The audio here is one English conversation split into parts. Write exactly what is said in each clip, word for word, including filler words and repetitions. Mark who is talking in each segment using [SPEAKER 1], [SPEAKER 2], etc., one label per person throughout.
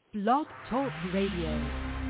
[SPEAKER 1] Blog Talk Radio.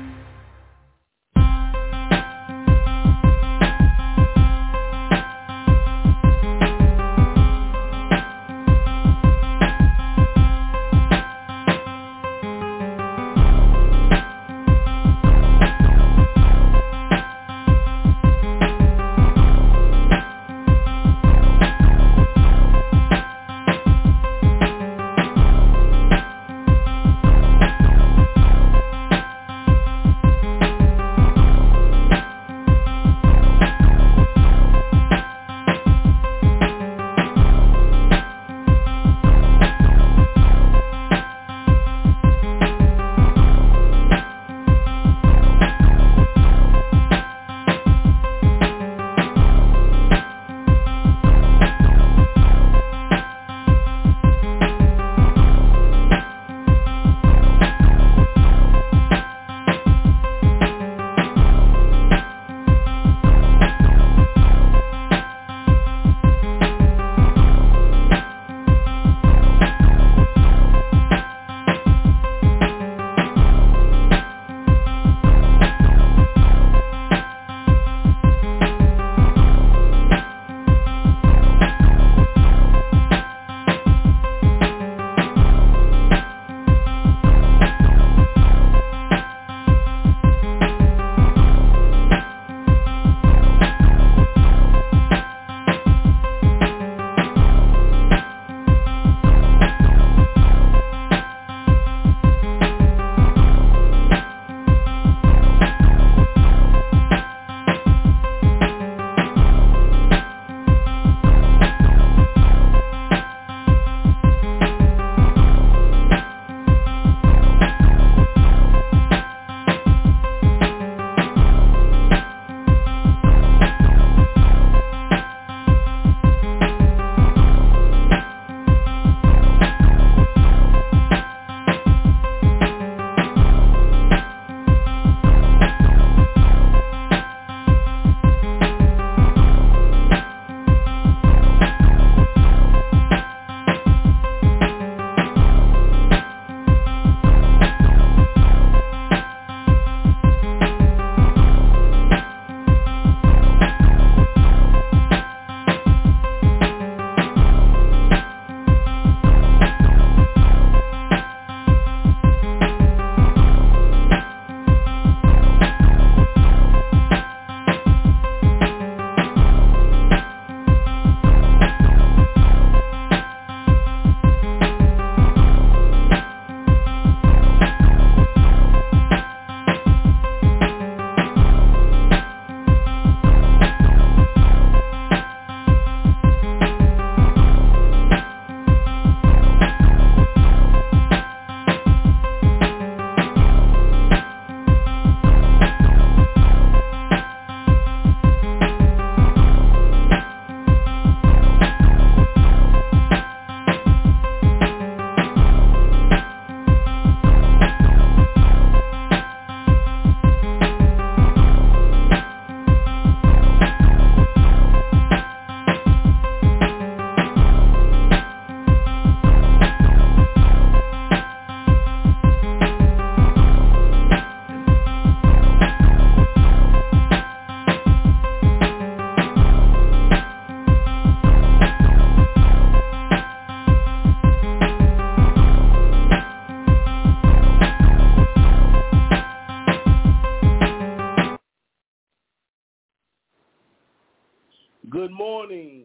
[SPEAKER 2] Good morning.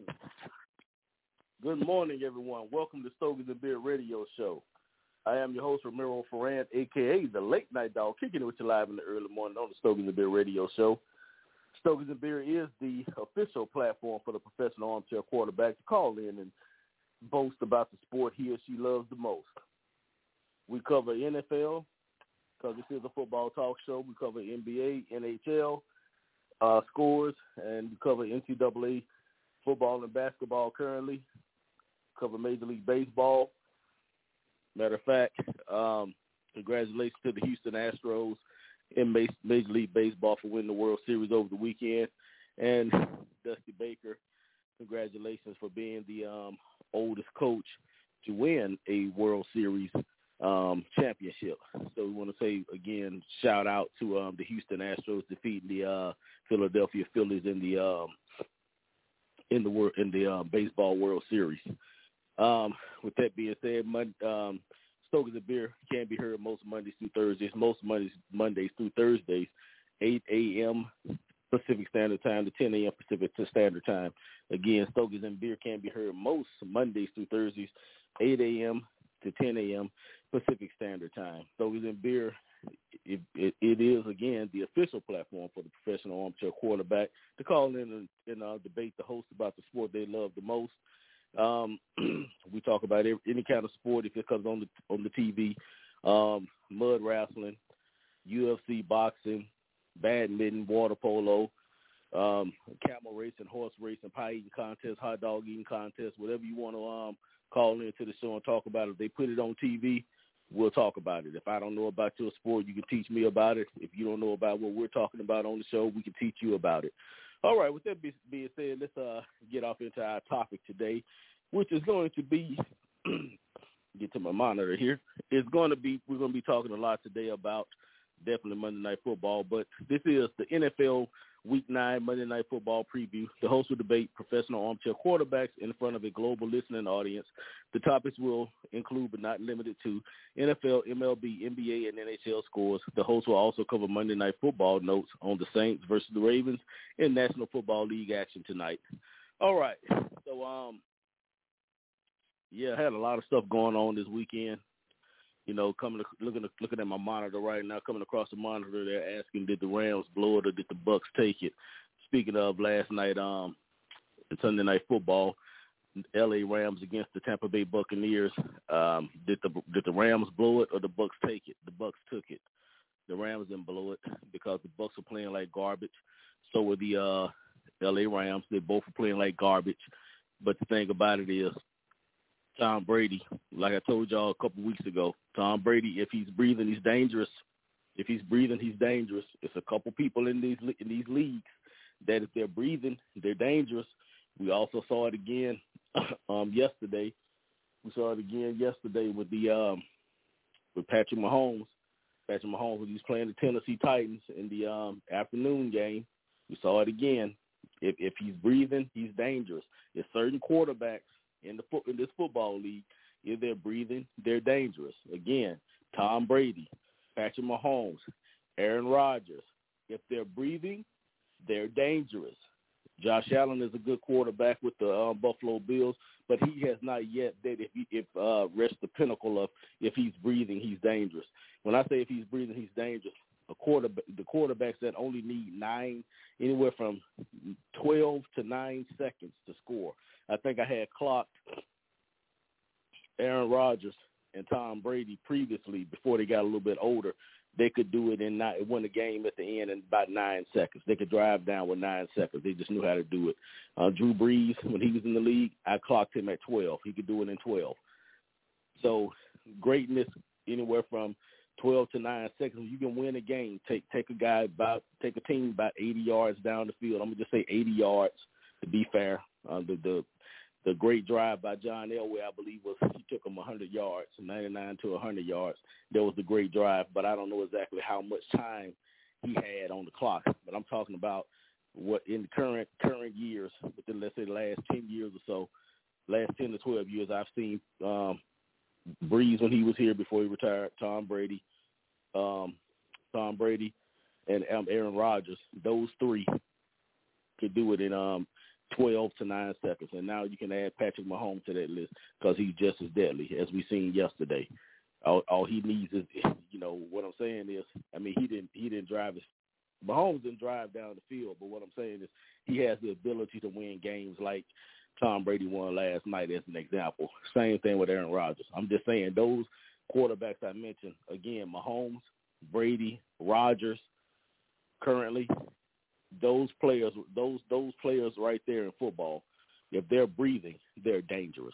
[SPEAKER 2] Good morning, everyone. Welcome to Stogies and Beer Radio Show. I am your host, Ramiro Ferrand, a k a the Late Night Dog, kicking it with you live in the early morning on the Stogies and Beer Radio Show. Stogies and Beer is the official platform for the professional armchair quarterback to call in and boast about the sport he or she loves the most. We cover N F L, because this is a football talk show. We cover N B A, N H L, uh, scores, and we cover N C double A football and basketball currently. Cover Major League Baseball. Matter of fact, um, congratulations to the Houston Astros in Major League Baseball for winning the World Series over the weekend. And Dusty Baker, congratulations for being the um, oldest coach to win a World Series um, championship. So we want to say, again, shout out to um, the Houston Astros defeating the uh, Philadelphia Phillies in the um, in the wor- in the uh, baseball World Series. Um, with that being said, Mon- um, Stokers and Beer can be heard most Mondays through Thursdays, most Mondays Mondays through Thursdays, eight a.m. Pacific Standard Time to ten a.m. Pacific Standard Time. Again, Stokers and Beer can be heard most Mondays through Thursdays, eight a.m. to ten a.m. Pacific Standard Time. Stokers and Beer, it, it, it is, again, the official platform for the professional armchair quarterback to call in and, and uh, debate the host about the sport they love the most. Um, we talk about every, any kind of sport if it comes on the on the T V, um, mud wrestling, U F C, boxing, badminton, water polo, um, camel racing, horse racing, pie eating contest, hot dog eating contest, whatever you want to um, call into the show and talk about it. If they put it on T V, we'll talk about it. If I don't know about your sport, you can teach me about it. If you don't know about what we're talking about on the show, we can teach you about it. All right, with that being said, let's uh, get off into our topic today, which is going to be, get to my monitor here, it's going to be, we're going to be talking a lot today about definitely Monday Night Football, but this is the N F L Week nine Monday Night Football preview. The host will debate professional armchair quarterbacks in front of a global listening audience. The topics will include, but not limited to, N F L, M L B, N B A, and N H L scores. The host will also cover Monday Night Football notes on the Saints versus the Ravens in National Football League action tonight. All right, so, um, yeah, I had a lot of stuff going on this weekend. You know, coming to, looking to, looking at my monitor right now, coming across the monitor, they're asking, did the Rams blow it or did the Bucks take it? Speaking of last night, um, Sunday Night Football, L A Rams against the Tampa Bay Buccaneers. Um, did the did the Rams blow it or the Bucks take it? The Bucks took it. The Rams didn't blow it because the Bucks were playing like garbage. So were the uh, L A Rams. They both were playing like garbage. But the thing about it is, Tom Brady, like I told y'all a couple weeks ago, Tom Brady, if he's breathing, he's dangerous. If he's breathing, he's dangerous. It's a couple people in these in these leagues that if they're breathing, they're dangerous. We also saw it again um, yesterday. We saw it again yesterday with the um, with Patrick Mahomes. Patrick Mahomes, when he was playing the Tennessee Titans in the um, afternoon game, we saw it again. If if he's breathing, he's dangerous. There's certain quarterbacks in the foot in this football league, if they're breathing, they're dangerous. Again, Tom Brady, Patrick Mahomes, Aaron Rodgers, if they're breathing, they're dangerous. Josh Allen is a good quarterback with the uh, Buffalo Bills, but he has not yet that if he, if uh, reached the pinnacle of if he's breathing, he's dangerous. When I say if he's breathing, he's dangerous. A quarterback, the quarterbacks that only need nine, anywhere from twelve to nine seconds to score. I think I had clocked Aaron Rodgers and Tom Brady previously before they got a little bit older. They could do it in nine, win the game at the end in about nine seconds. They could drive down with nine seconds. They just knew how to do it. Uh, Drew Brees, when he was in the league, I clocked him at twelve. He could do it in twelve. So greatness anywhere from twelve to nine seconds. You can win a game. Take take a guy about take a team about eighty yards down the field. I'm gonna just say eighty yards to be fair. Uh, the the the great drive by John Elway, I believe, was he took him one hundred yards, ninety-nine to one hundred yards. That was the great drive, but I don't know exactly how much time he had on the clock. But I'm talking about what in the current current years, within let's say the last ten years or so, last ten to twelve years, I've seen um, Breeze when he was here before he retired, Tom Brady, um, Tom Brady, and um, Aaron Rodgers. Those three could do it in um, twelve to nine seconds, and now you can add Patrick Mahomes to that list because he's just as deadly as we seen yesterday. All, all he needs is, you know, what I'm saying is, I mean, he didn't he didn't drive his Mahomes didn't drive down the field, but what I'm saying is he has the ability to win games like Tom Brady won last night as an example. Same thing with Aaron Rodgers. I'm just saying those quarterbacks I mentioned, again, Mahomes, Brady, Rodgers, currently, those players, those those players right there in football, if they're breathing, they're dangerous.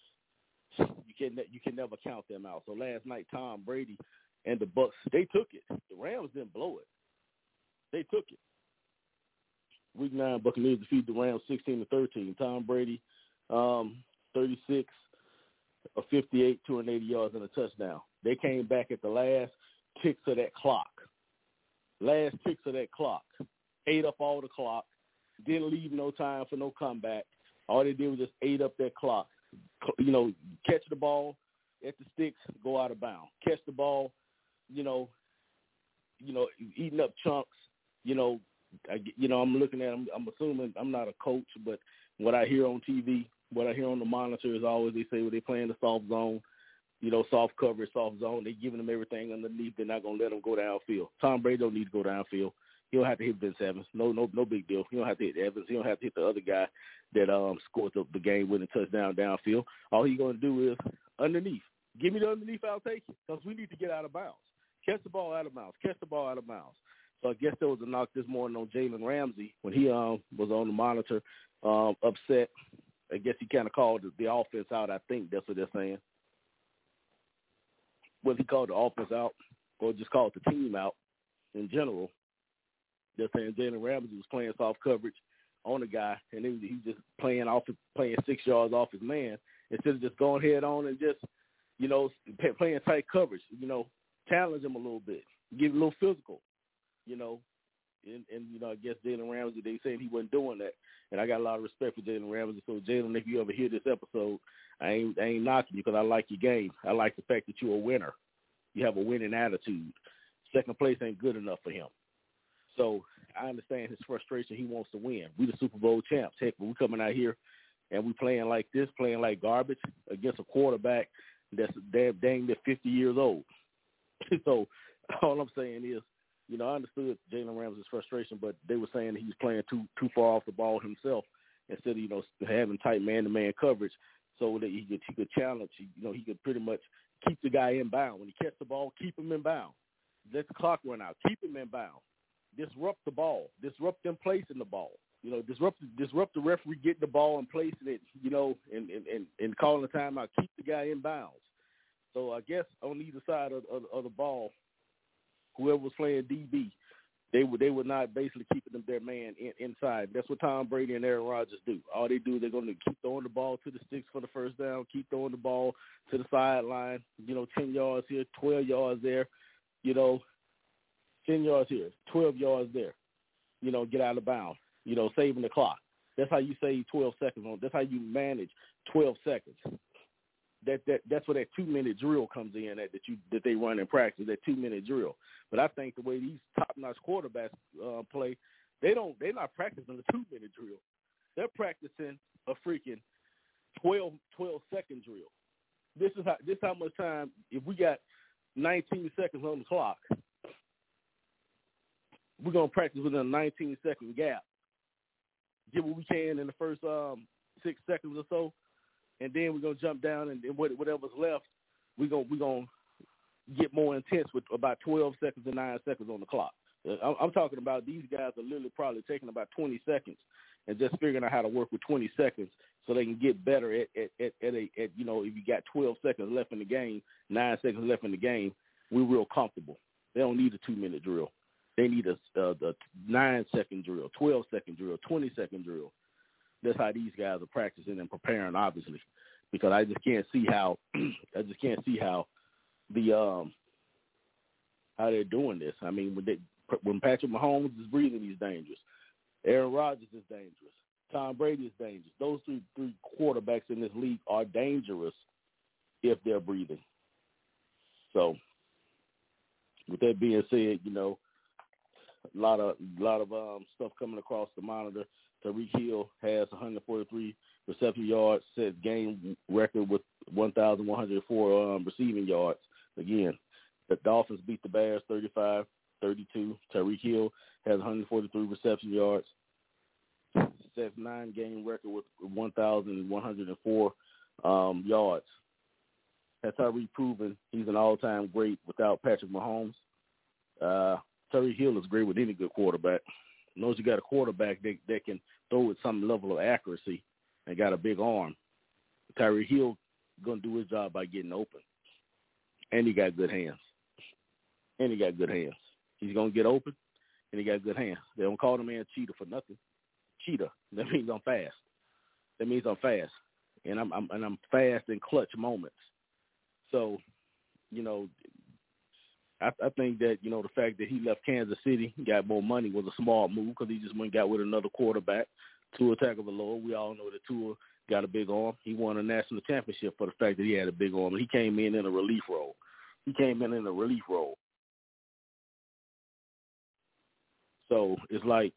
[SPEAKER 2] You can you can never count them out. So last night, Tom Brady and the Bucks, they took it. The Rams didn't blow it. They took it. Week nine, Buccaneers defeat the Rams sixteen to thirteen. Tom Brady, um, thirty-six of fifty-eight, two hundred eighty yards and a touchdown. They came back at the last ticks of that clock. Last ticks of that clock. Ate up all the clock. Didn't leave no time for no comeback. All they did was just ate up that clock. You know, catch the ball at the sticks, go out of bounds. Catch the ball, you know, you know, eating up chunks. You know, I, you know, I'm looking at them. I'm assuming I'm not a coach, but what I hear on T V, what I hear on the monitor is always they say, well, they playing the soft zone, you know, soft coverage, soft zone. They giving them everything underneath. They're not gonna let them go downfield. Tom Brady don't need to go downfield. He don't have to hit Vince Evans. No, no, no big deal. He don't have to hit Evans. He don't have to hit the other guy that um scored the, the game-winning touchdown downfield. All he's gonna do is underneath. Give me the underneath, I'll take it, because we need to get out of bounds. Catch the ball out of bounds. Catch the ball out of bounds. So I guess there was a knock this morning on Jalen Ramsey when he um was on the monitor, um, upset. I guess he kind of called the, the offense out. I think that's what they're saying. Whether he called the offense out or just called the team out in general, they're saying Jalen Ramsey was playing soft coverage on the guy, and he was, he was just playing off, playing six yards off his man instead of just going head on and just, you know, playing tight coverage. You know, challenge him a little bit, get a little physical. You know, and, and you know, I guess Jalen Ramsey, they said he wasn't doing that, and I got a lot of respect for Jalen Ramsey. So Jalen, if you ever hear this episode, I ain't I ain't knocking you because I like your game. I like the fact that you're a winner. You have a winning attitude. Second place ain't good enough for him. So I understand his frustration. He wants to win. We the Super Bowl champs. Heck, when we coming out here and we playing like this, playing like garbage against a quarterback that's damn dang near fifty years old. So all I'm saying is, you know, I understood Jalen Ramsey's frustration, but they were saying he was playing too too far off the ball himself instead of, you know, having tight man-to-man coverage so that he could, he could challenge, you know, he could pretty much keep the guy in bound. When he catch the ball, keep him in bound. Let the clock run out. Keep him in bound. Disrupt the ball. Disrupt them placing the ball. You know, disrupt disrupt the referee getting the ball and placing it, you know, and, and, and, and calling the timeout. Keep the guy in bounds. So I guess on either side of, of, of the ball, whoever was playing D B, they were they were not basically keeping them their man in, inside. That's what Tom Brady and Aaron Rodgers do. All they do, they're going to keep throwing the ball to the sticks for the first down, keep throwing the ball to the sideline, you know, ten yards here, twelve yards there, you know, ten yards here, twelve yards there, you know, get out of bounds, you know, saving the clock. That's how you save twelve seconds on. That's how you manage twelve seconds. That that that's where that two minute drill comes in at that you that they run in practice, that two minute drill. But I think the way these top notch quarterbacks uh, play, they don't they're not practicing the two minute drill. They're practicing a freaking twelve, twelve second drill. This is how this is how much time, if we got nineteen seconds on the clock, we're gonna practice within a nineteen second gap. Get what we can in the first um, six seconds or so. And then we're gonna jump down, and, and whatever's left, we're gonna we're gonna get more intense with about twelve seconds and nine seconds on the clock. I'm, I'm talking about these guys are literally probably taking about twenty seconds and just figuring out how to work with twenty seconds so they can get better at at at, at, a, at you know, if you got twelve seconds left in the game, nine seconds left in the game, we're real comfortable. They don't need a two minute drill. They need a, a, a nine second drill, twelve second drill, twenty second drill. That's how these guys are practicing and preparing, obviously, because I just can't see how I just can't see how the um how they're doing this. I mean, when they, when Patrick Mahomes is breathing, he's dangerous. Aaron Rodgers is dangerous. Tom Brady is dangerous. Those three three quarterbacks in this league are dangerous if they're breathing. So, with that being said, you know, a lot of a lot of um, stuff coming across the monitor. Tyreek Hill has one hundred forty-three reception yards, set game record with one thousand one hundred four um, receiving yards. Again, the Dolphins beat the Bears thirty-five thirty-two. Tyreek Hill has one hundred forty-three reception yards, sets nine game record with one thousand one hundred four um, yards. Has Tyreek proven he's an all-time great without Patrick Mahomes? Uh, Tyreek Hill is great with any good quarterback. Knows you got a quarterback that, that can throw with some level of accuracy and got a big arm. Tyreek Hill going to do his job by getting open. And he got good hands. And he got good hands. He's going to get open, and he got good hands. They don't call the man cheetah for nothing. Cheetah. That means I'm fast. That means I'm fast. And I'm, I'm and I'm fast in clutch moments. So you know, I, I think that, you know, the fact that he left Kansas City, got more money, was a smart move because he just went and got with another quarterback, Tua Tagovailoa. We all know that Tua got a big arm. He won a national championship for the fact that he had a big arm. And he came in in a relief role. He came in in a relief role. So it's like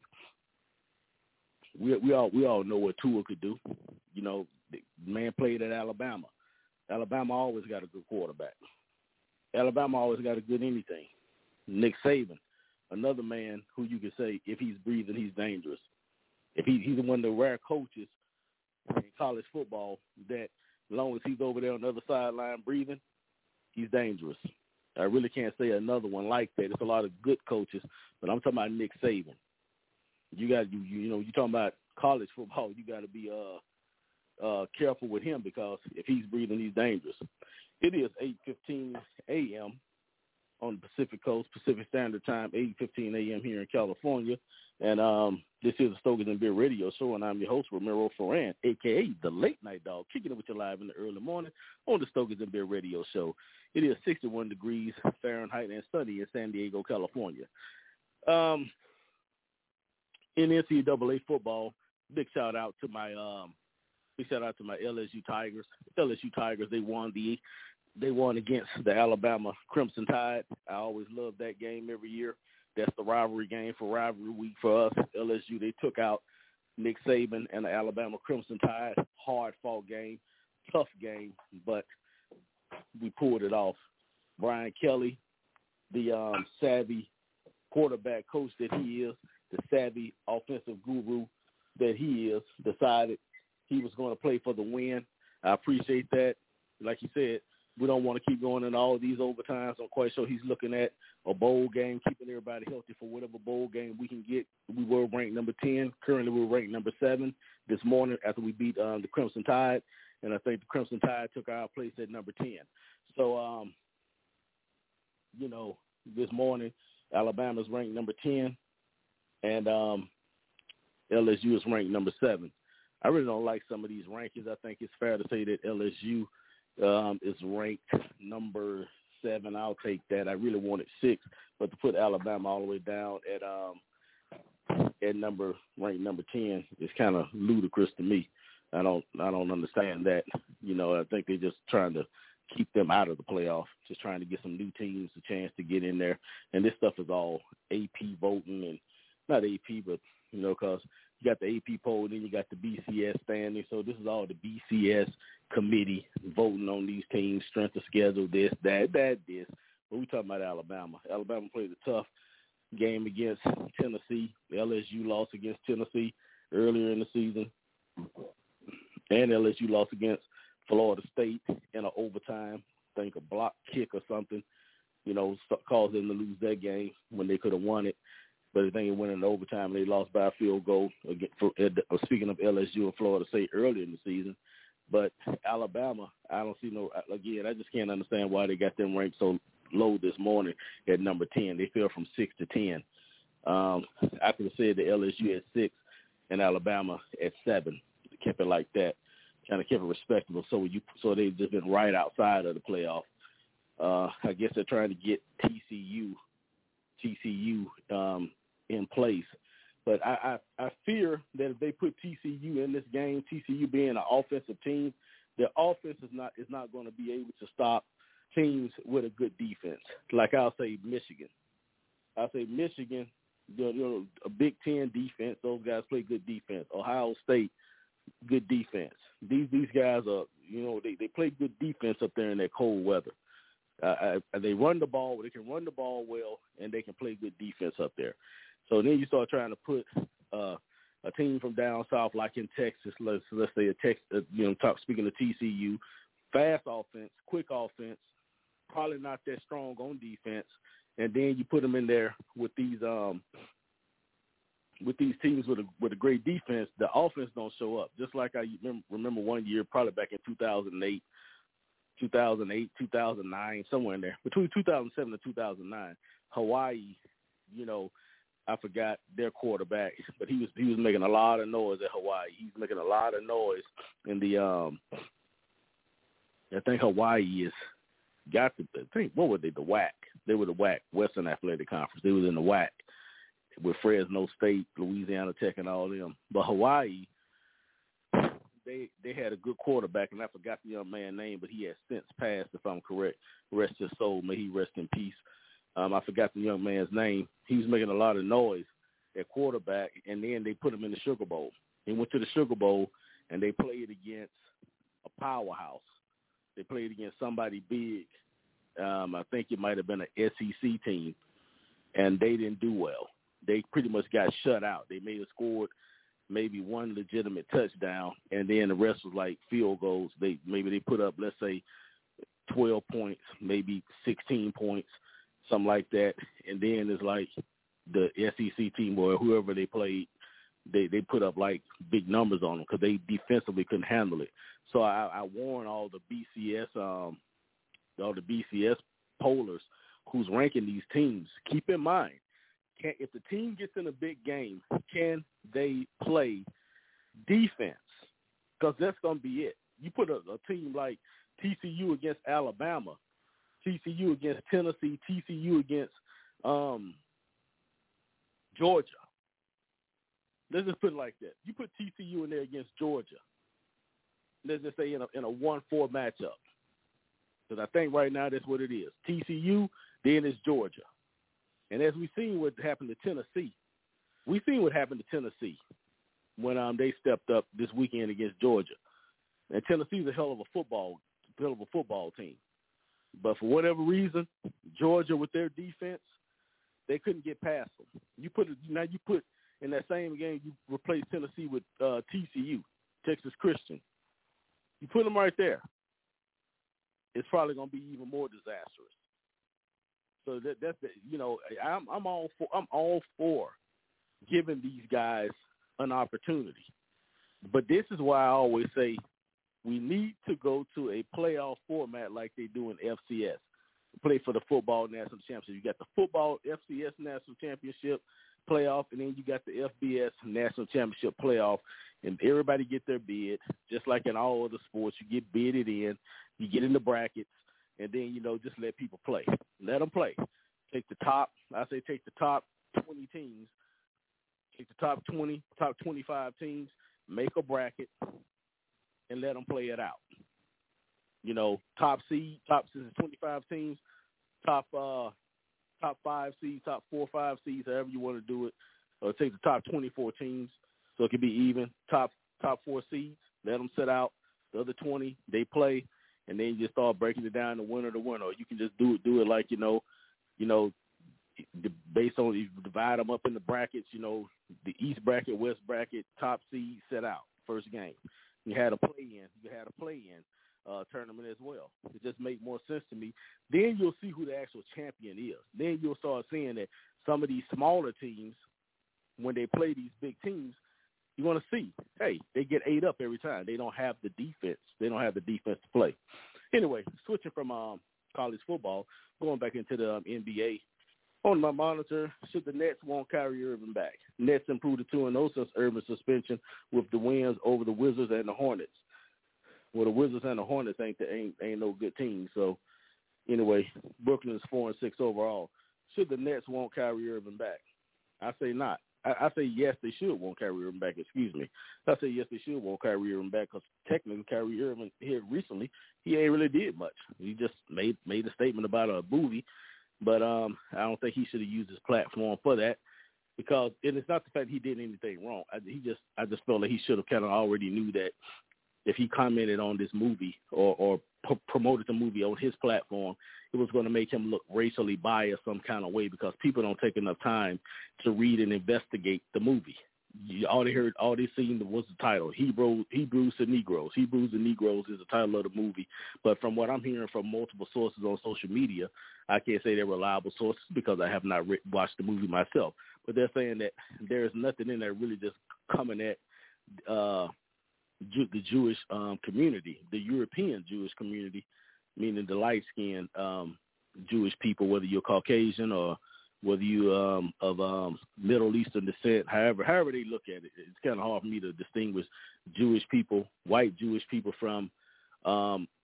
[SPEAKER 2] we we all we all know what Tua could do. You know, the man played at Alabama. Alabama always got a good quarterback. Alabama always got a good anything. Nick Saban, another man who you could say if he's breathing, he's dangerous. If he, he's one of the rare coaches in college football that, as long as he's over there on the other sideline breathing, he's dangerous. I really can't say another one like that. There's a lot of good coaches, but I'm talking about Nick Saban. You got you you, you know you're talking about college football. You got to be uh uh careful with him because if he's breathing, he's dangerous. It is eight fifteen a.m. on the Pacific Coast, Pacific Standard Time, eight fifteen a.m. here in California. And um, this is the Stogies and Beer Radio Show, and I'm your host, Ramiro Ferran, a k a the Late Night Dog, kicking it with you live in the early morning on the Stogies and Beer Radio Show. It is sixty-one degrees Fahrenheit and sunny in San Diego, California. Um, in N C double A football, big shout-out to my um, big shout-out to my L S U Tigers. L S U Tigers, they won the They won against the Alabama Crimson Tide. I always love that game every year. That's the rivalry game for rivalry week for us. L S U, they took out Nick Saban and the Alabama Crimson Tide. Hard-fought game, tough game, but we pulled it off. Brian Kelly, the um, savvy quarterback coach that he is, the savvy offensive guru that he is, decided he was going to play for the win. I appreciate that. Like you said, we don't want to keep going in all of these overtimes. I'm quite sure he's looking at a bowl game, keeping everybody healthy for whatever bowl game we can get. We were ranked number ten. Currently, we're ranked number seven this morning after we beat um, the Crimson Tide, and I think the Crimson Tide took our place at number ten. So, um, you know, this morning, Alabama's ranked number ten, and um, L S U is ranked number seven. I really don't like some of these rankings. I think it's fair to say that L S U Um, is ranked number seven. I'll take that. I really wanted six, but to put Alabama all the way down at um at number ranked number ten is kind of ludicrous to me. I don't I don't understand that. You know, I think they're just trying to keep them out of the playoff, just trying to get some new teams a chance to get in there. And this stuff is all A P voting, and not A P, but you know, because you got the A P poll, then you got the B C S standing. So this is all the B C S committee voting on these teams, strength of schedule, this, that, that, this. But we talking about Alabama. Alabama played a tough game against Tennessee. L S U lost against Tennessee earlier in the season. And L S U lost against Florida State in an overtime, I think a block kick or something, you know, caused them to lose that game when they could have won it. But I think it went in overtime, and they lost by a field goal. Again, for, uh, speaking of L S U and Florida State earlier in the season. But Alabama, I don't see no – again, I just can't understand why they got them ranked so low this morning at number ten. They fell from six to ten. Um, I could have said the L S U at six and Alabama at seven. Kept it like that, kind of kept it respectable. So you, so they've just been right outside of the playoff. Uh, I guess they're trying to get T C U, T C U um, in place. But I, I, I fear that if they put T C U in this game, T C U being an offensive team, their offense is not is not going to be able to stop teams with a good defense. Like I'll say Michigan. I'll say Michigan, you know, a Big Ten defense. Those guys play good defense. Ohio State, good defense. These these guys are, you know, they, they play good defense up there in that cold weather. Uh, I, they run the ball. They can run the ball well, and they can play good defense up there. So then you start trying to put uh, a team from down south, like in Texas, let's let's say a Texas, uh, you know, talk, speaking of T C U, fast offense, quick offense, probably not that strong on defense, and then you put them in there with these um, with these teams with a with a great defense, the offense don't show up. Just like I remember one year, probably back in two thousand eight, two thousand eight, two thousand nine, somewhere in there, between two thousand seven and two thousand nine, Hawaii, you know. I forgot their quarterback, but he was he was making a lot of noise at Hawaii. He's making a lot of noise in the um. I think Hawaii is got the, I think, what were they, the W A C. They were the W A C, Western Athletic Conference. They was in the W A C with Fresno State, Louisiana Tech, and all them. But Hawaii, they they had a good quarterback, and I forgot the young man's name, but he has since passed, if I'm correct. Rest his soul. May he rest in peace. Um, I forgot the young man's name. He was making a lot of noise at quarterback, and then they put him in the Sugar Bowl. He went to the Sugar Bowl, and they played against a powerhouse. They played against somebody big. Um, I think it might have been an S E C team, and they didn't do well. They pretty much got shut out. They may have scored maybe one legitimate touchdown, and then the rest was like field goals. They maybe they put up, let's say, twelve points, maybe sixteen points, something like that. And then it's like the S E C team or whoever they played, they, they put up like big numbers on them because they defensively couldn't handle it. So I, I warn all the B C S, um, all the B C S pollers who's ranking these teams, keep in mind, can, if the team gets in a big game, can they play defense? Because that's going to be it. You put a, a team like T C U against Alabama, T C U against Tennessee, T C U against um, Georgia. Let's just put it like that. You put T C U in there against Georgia. Let's just say in a, in a one four matchup. Because I think right now that's what it is. T C U, then it's Georgia. And as we've seen what happened to Tennessee, we've seen what happened to Tennessee when um, they stepped up this weekend against Georgia. And Tennessee's a hell of a football, hell of a football team. But for whatever reason, Georgia with their defense, they couldn't get past them. You put now you put in that same game, you replace Tennessee with uh, T C U, Texas Christian. You put them right there. It's probably going to be even more disastrous. So that that's the, you know I'm I'm all for I'm all for giving these guys an opportunity, but this is why I always say we need to go to a playoff format like they do in F C S. Play for the football national championship. You got the football F C S national championship playoff, and then you got the F B S national championship playoff, and everybody get their bid, just like in all other sports. You get bidded in, you get in the brackets, and then, you know, just let people play. Let them play. Take the top, I say take the top twenty teams, take the top twenty, top twenty-five teams, make a bracket, and let them play it out. You know, top seed, top twenty-five teams, top uh, top five seeds, top four or five seeds, however you want to do it. Or take the top twenty-four teams, so it can be even. Top top four seeds, let them sit out. The other twenty, they play, and then you just start breaking it down to winner to winner. Or you can just do it, do it like you know, you know, based on you divide them up in the brackets. You know, the East bracket, West bracket, top seed set out first game. You had a play in. You had a play in. Uh, tournament as well. It just makes more sense to me. Then you'll see who the actual champion is. Then you'll start seeing that some of these smaller teams, when they play these big teams, you're going to see, hey, they get ate up every time. They don't have the defense. They don't have the defense to play. Anyway, switching from um, college football, going back into the um, N B A. On my monitor, should the Nets want Kyrie Irving back? Nets improved to two and oh since Irving's suspension with the wins over the Wizards and the Hornets. Well, the Wizards and the Hornets ain't the, ain't ain't no good team. So, anyway, Brooklyn is four and six overall. Should the Nets want Kyrie Irving back? I say not. I, I say yes, they should want Kyrie Irving back. Excuse me. I say yes, they should want Kyrie Irving back because technically Kyrie Irving here recently, he ain't really did much. He just made made a statement about a movie, but um, I don't think he should have used his platform for that because and it's not the fact he did anything wrong. I, he just I just felt like he should have kind of already knew that. If he commented on this movie or, or p- promoted the movie on his platform, it was going to make him look racially biased some kind of way because people don't take enough time to read and investigate the movie. You, all they heard, all they seen was the title, Hebrew, Hebrews and Negroes. Hebrews and Negroes is the title of the movie. But from what I'm hearing from multiple sources on social media, I can't say they're reliable sources because I have not re- watched the movie myself. But they're saying that there's nothing in there really just coming at uh, – the Jewish um, community, the European Jewish community, meaning the light-skinned um, Jewish people, whether you're Caucasian or whether you um, of um, Middle Eastern descent, however, however they look at it, it's kind of hard for me to distinguish Jewish people, white Jewish people from um,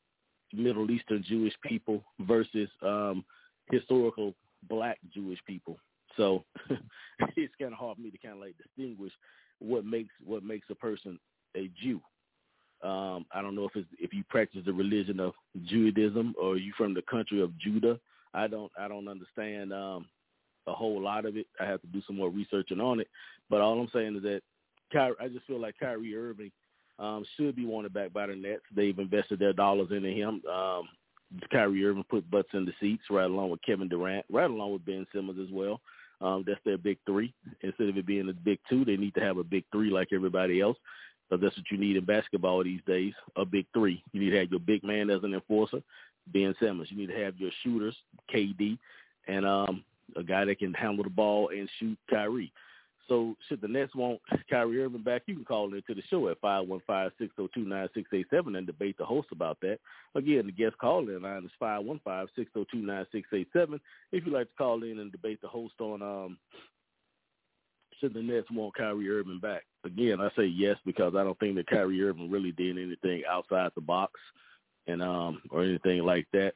[SPEAKER 2] Middle Eastern Jewish people versus um, historical black Jewish people. So it's kind of hard for me to kind of like distinguish what makes what makes a person a Jew. Um, I don't know if it's, if you practice the religion of Judaism or you from the country of Judah. I don't I don't understand um, a whole lot of it. I have to do some more researching on it. But all I'm saying is that Kyrie, I just feel like Kyrie Irving um, should be wanted back by the Nets. They've invested their dollars into him. Um, Kyrie Irving put butts in the seats right along with Kevin Durant, right along with Ben Simmons as well. Um, that's their big three. Instead of it being a big two, they need to have a big three like everybody else. So that's what you need in basketball these days, a big three. You need to have your big man as an enforcer, Ben Simmons. You need to have your shooters, K D, and um, a guy that can handle the ball and shoot, Kyrie. So should the Nets want Kyrie Irving back, you can call into the show at five one five, six oh two, nine six eight seven and debate the host about that. Again, the guest call-in line is five one five, six oh two, nine six eight seven. If you'd like to call in and debate the host on um, should the Nets want Kyrie Irving back. Again, I say yes because I don't think that Kyrie Irving really did anything outside the box and um, or anything like that.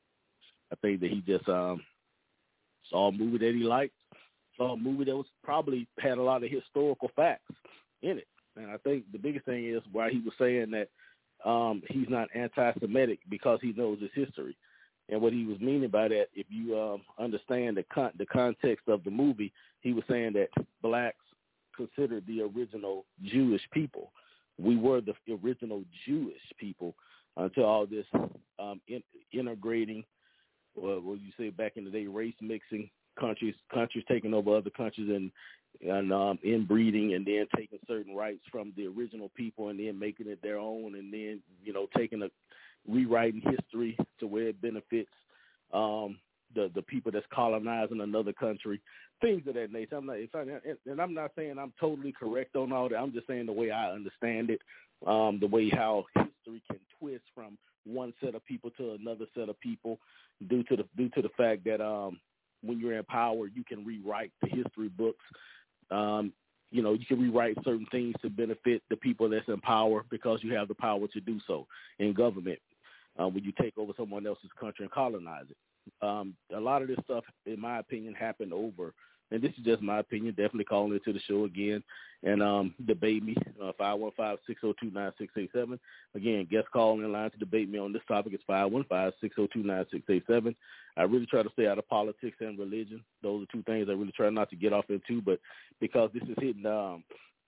[SPEAKER 2] I think that he just um, saw a movie that he liked. Saw a movie that was probably had a lot of historical facts in it. And I think the biggest thing is why he was saying that um, he's not anti-Semitic because he knows his history. And what he was meaning by that, if you um, understand the con- the context of the movie, he was saying that blacks considered the original Jewish people. We were the original Jewish people until all this um, in- integrating, or what you say back in the day, race mixing, countries countries taking over other countries and and um, inbreeding and then taking certain rights from the original people and then making it their own and then, you know, taking a rewriting history to where it benefits um, the the people that's colonizing another country, things of that nature. I'm not, if I, and I'm not saying I'm totally correct on all that. I'm just saying the way I understand it, um, the way how history can twist from one set of people to another set of people due to the due to the fact that um, when you're in power, you can rewrite the history books. Um, you know, you can rewrite certain things to benefit the people that's in power because you have the power to do so in government. Uh, when you take over someone else's country and colonize it. Um, a lot of this stuff, in my opinion, happened over, and this is just my opinion, definitely calling into the show again and um, debate me, uh, five one five, six oh two, nine six eight seven. Again, guest calling in line to debate me on this topic is five one five, six oh two, nine six eight seven. I really try to stay out of politics and religion. Those are two things I really try not to get off into, but because this is hitting um,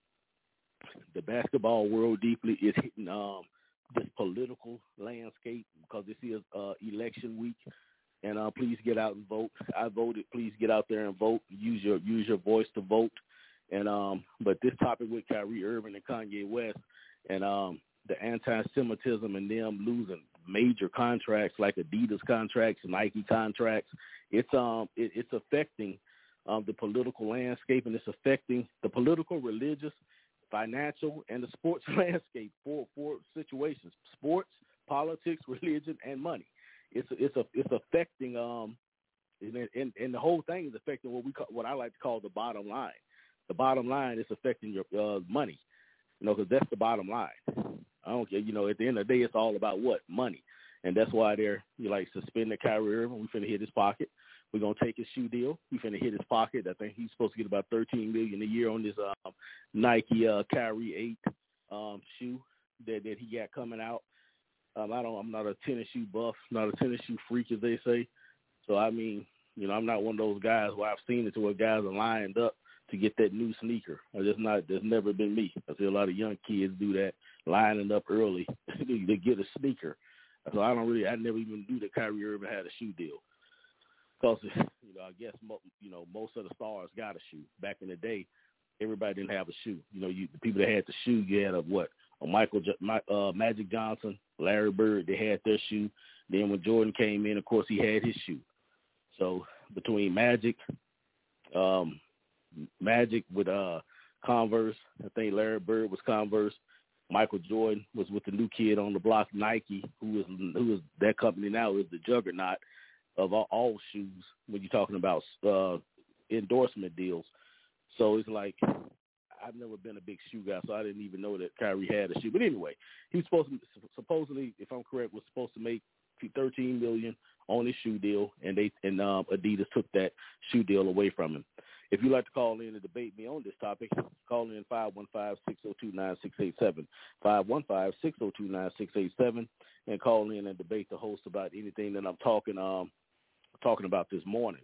[SPEAKER 2] the basketball world deeply, it's hitting um, this political landscape because this is uh, election week, and uh, please get out and vote. I voted. Please get out there and vote. Use your use your voice to vote. And um, but this topic with Kyrie Irving and Kanye West and um, the anti-Semitism and them losing major contracts like Adidas contracts, Nike contracts, it's um it, it's affecting um, the political landscape, and it's affecting the political, religious, financial, and the sports landscape for four situations: sports, politics, religion, and money. It's it's a it's affecting um, and, and, and the whole thing is affecting what we call, what I like to call the bottom line. The bottom line is affecting your uh, money, you know, because that's the bottom line. I don't care, you know. At the end of the day, it's all about what money, and that's why they're you like suspending Kyrie Irving. We finna hit his pocket. We're gonna take his shoe deal. We finna hit his pocket. I think he's supposed to get about thirteen million a year on this um, Nike uh, Kyrie eight um, shoe that, that he got coming out. Um, I don't. I'm not a tennis shoe buff, not a tennis shoe freak, as they say. So I mean, you know, I'm not one of those guys where I've seen it to where guys are lined up to get that new sneaker. I just not. That's never been me. I see a lot of young kids do that, lining up early to get a sneaker. So I don't really. I never even knew that Kyrie Irving had a shoe deal. Because, you know, I guess, mo- you know, most of the stars got a shoe. Back in the day, everybody didn't have a shoe. You know, you, the people that had the shoe, you had a what? A Michael, my, uh, Magic Johnson, Larry Bird, they had their shoe. Then when Jordan came in, of course, he had his shoe. So between Magic, um, Magic with uh, Converse, I think Larry Bird was Converse. Michael Jordan was with the new kid on the block, Nike, who is who is that company now is the juggernaut of all, all shoes when you're talking about uh, endorsement deals. So it's like I've never been a big shoe guy, so I didn't even know that Kyrie had a shoe. But anyway, he was supposed to, supposedly, if I'm correct, was supposed to make thirteen million dollars on his shoe deal, and they and um, Adidas took that shoe deal away from him. If you'd like to call in and debate me on this topic, call in five one five, six oh two, nine six eight seven, five one five, six oh two, nine six eight seven, and call in and debate the host about anything that I'm talking um talking about this morning.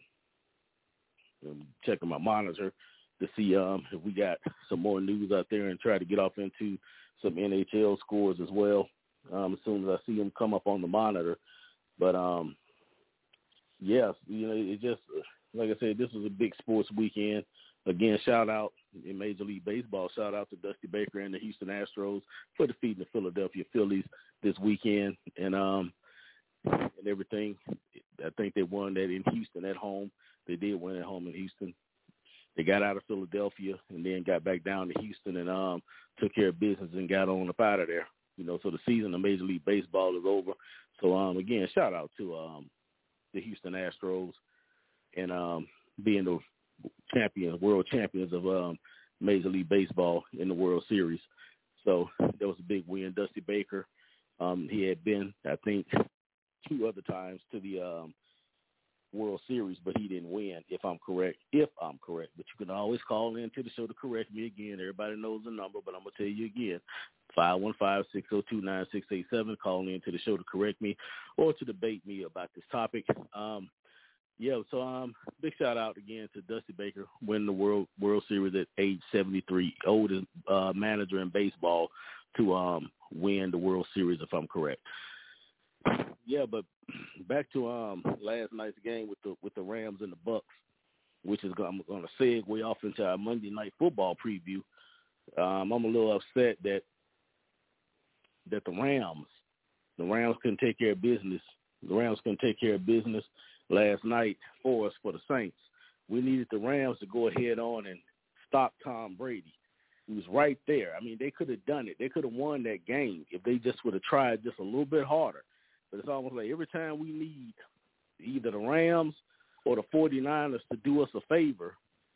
[SPEAKER 2] I'm checking my monitor to see um, if we got some more news out there and try to get off into some N H L scores as well um, as soon as I see them come up on the monitor. But, um, yes, you know, it just, like I said, this was a big sports weekend. Again, shout out in Major League Baseball, shout out to Dusty Baker and the Houston Astros for defeating the Philadelphia Phillies this weekend and um, and everything. I think they won that in Houston at home. They did win at home in Houston. They got out of Philadelphia and then got back down to Houston and um, took care of business and got on up out of there. You know, so the season of Major League Baseball is over. So, um, again, shout out to um, the Houston Astros and um, being the champions, world champions of um, Major League Baseball in the World Series. So that was a big win. Dusty Baker, um, he had been, I think, two other times to the um, World Series, but he didn't win, if I'm correct, if I'm correct. But you can always call in to the show to correct me again. Everybody knows the number, but I'm going to tell you again, five one five, six oh two, nine six eight seven. Call in to the show to correct me or to debate me about this topic. Um, yeah, so um, big shout out again to Dusty Baker, winning the World World Series at age seventy-three, oldest uh, manager in baseball to um, win the World Series, if I'm correct. Yeah, but back to um, last night's game with the with the Rams and the Bucks, which is I'm going to segue off into our Monday Night Football preview. Um, I'm a little upset that that the Rams, the Rams couldn't take care of business. The Rams couldn't take care of business last night for us for the Saints. We needed the Rams to go ahead on and stop Tom Brady. He was right there. I mean, they could have done it. They could have won that game if they just would have tried just a little bit harder. But it's almost like every time we need either the Rams or the 49ers to do us a favor,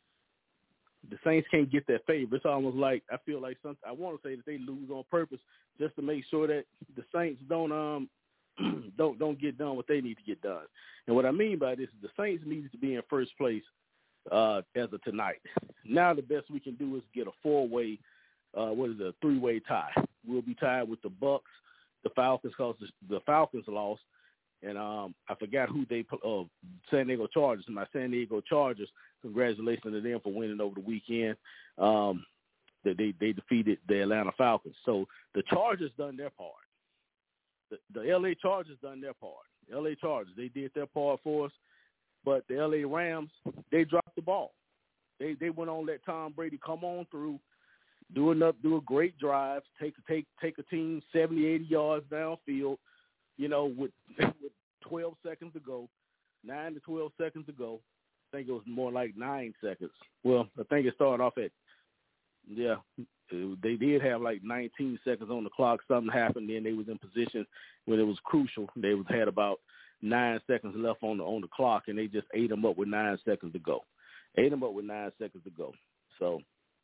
[SPEAKER 2] the Saints can't get that favor. It's almost like I feel like some, I want to say that they lose on purpose just to make sure that the Saints don't um don't don't get done what they need to get done. And what I mean by this is the Saints needed to be in first place uh, as of tonight. Now the best we can do is get a four-way, uh, what is it, a three-way tie. We'll be tied with the Bucks, the Falcons, because the Falcons lost, and um, I forgot who they uh, San Diego Chargers. My San Diego Chargers, congratulations to them for winning over the weekend. Um, that they, they defeated the Atlanta Falcons. So the Chargers done their part. The, the L A Chargers done their part. L A Chargers, they did their part for us, but the L A Rams, they dropped the ball. They they went on, let Tom Brady come on through, do enough, do a great drive, take take take a team seventy, eighty yards downfield, you know, with with twelve seconds to go, nine to twelve seconds to go. I think it was more like nine seconds. Well, I think it started off at, yeah, they did have like nineteen seconds on the clock. Something happened, then they was in position when it was crucial. They was had about nine seconds left on the on the clock, and they just ate them up with nine seconds to go. Ate them up with nine seconds to go. So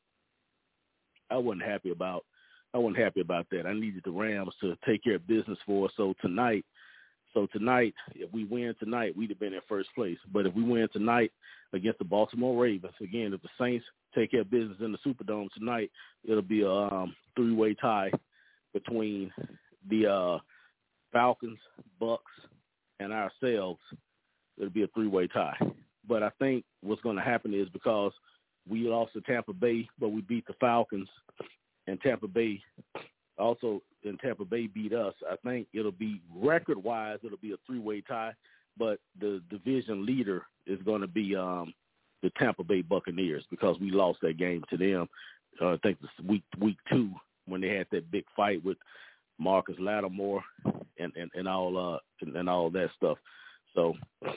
[SPEAKER 2] I wasn't happy about I wasn't happy about that. I needed the Rams to take care of business for us. So tonight, so tonight, if we win tonight, we'd have been in first place. But if we win tonight against the Baltimore Ravens, again, if the Saints take care of business in the Superdome tonight, it'll be a um, three-way tie between the uh, Falcons, Bucks, and ourselves. It'll be a three-way tie. But I think what's going to happen is because we lost to Tampa Bay, but we beat the Falcons, and Tampa Bay also and Tampa Bay beat us. I think it'll be record-wise, it'll be a three-way tie, but the division leader is going to be um, the Tampa Bay Buccaneers because we lost that game to them. Uh, I think it's week week two when they had that big fight with Marcus Lattimore and, and, and all uh and, and all that stuff. So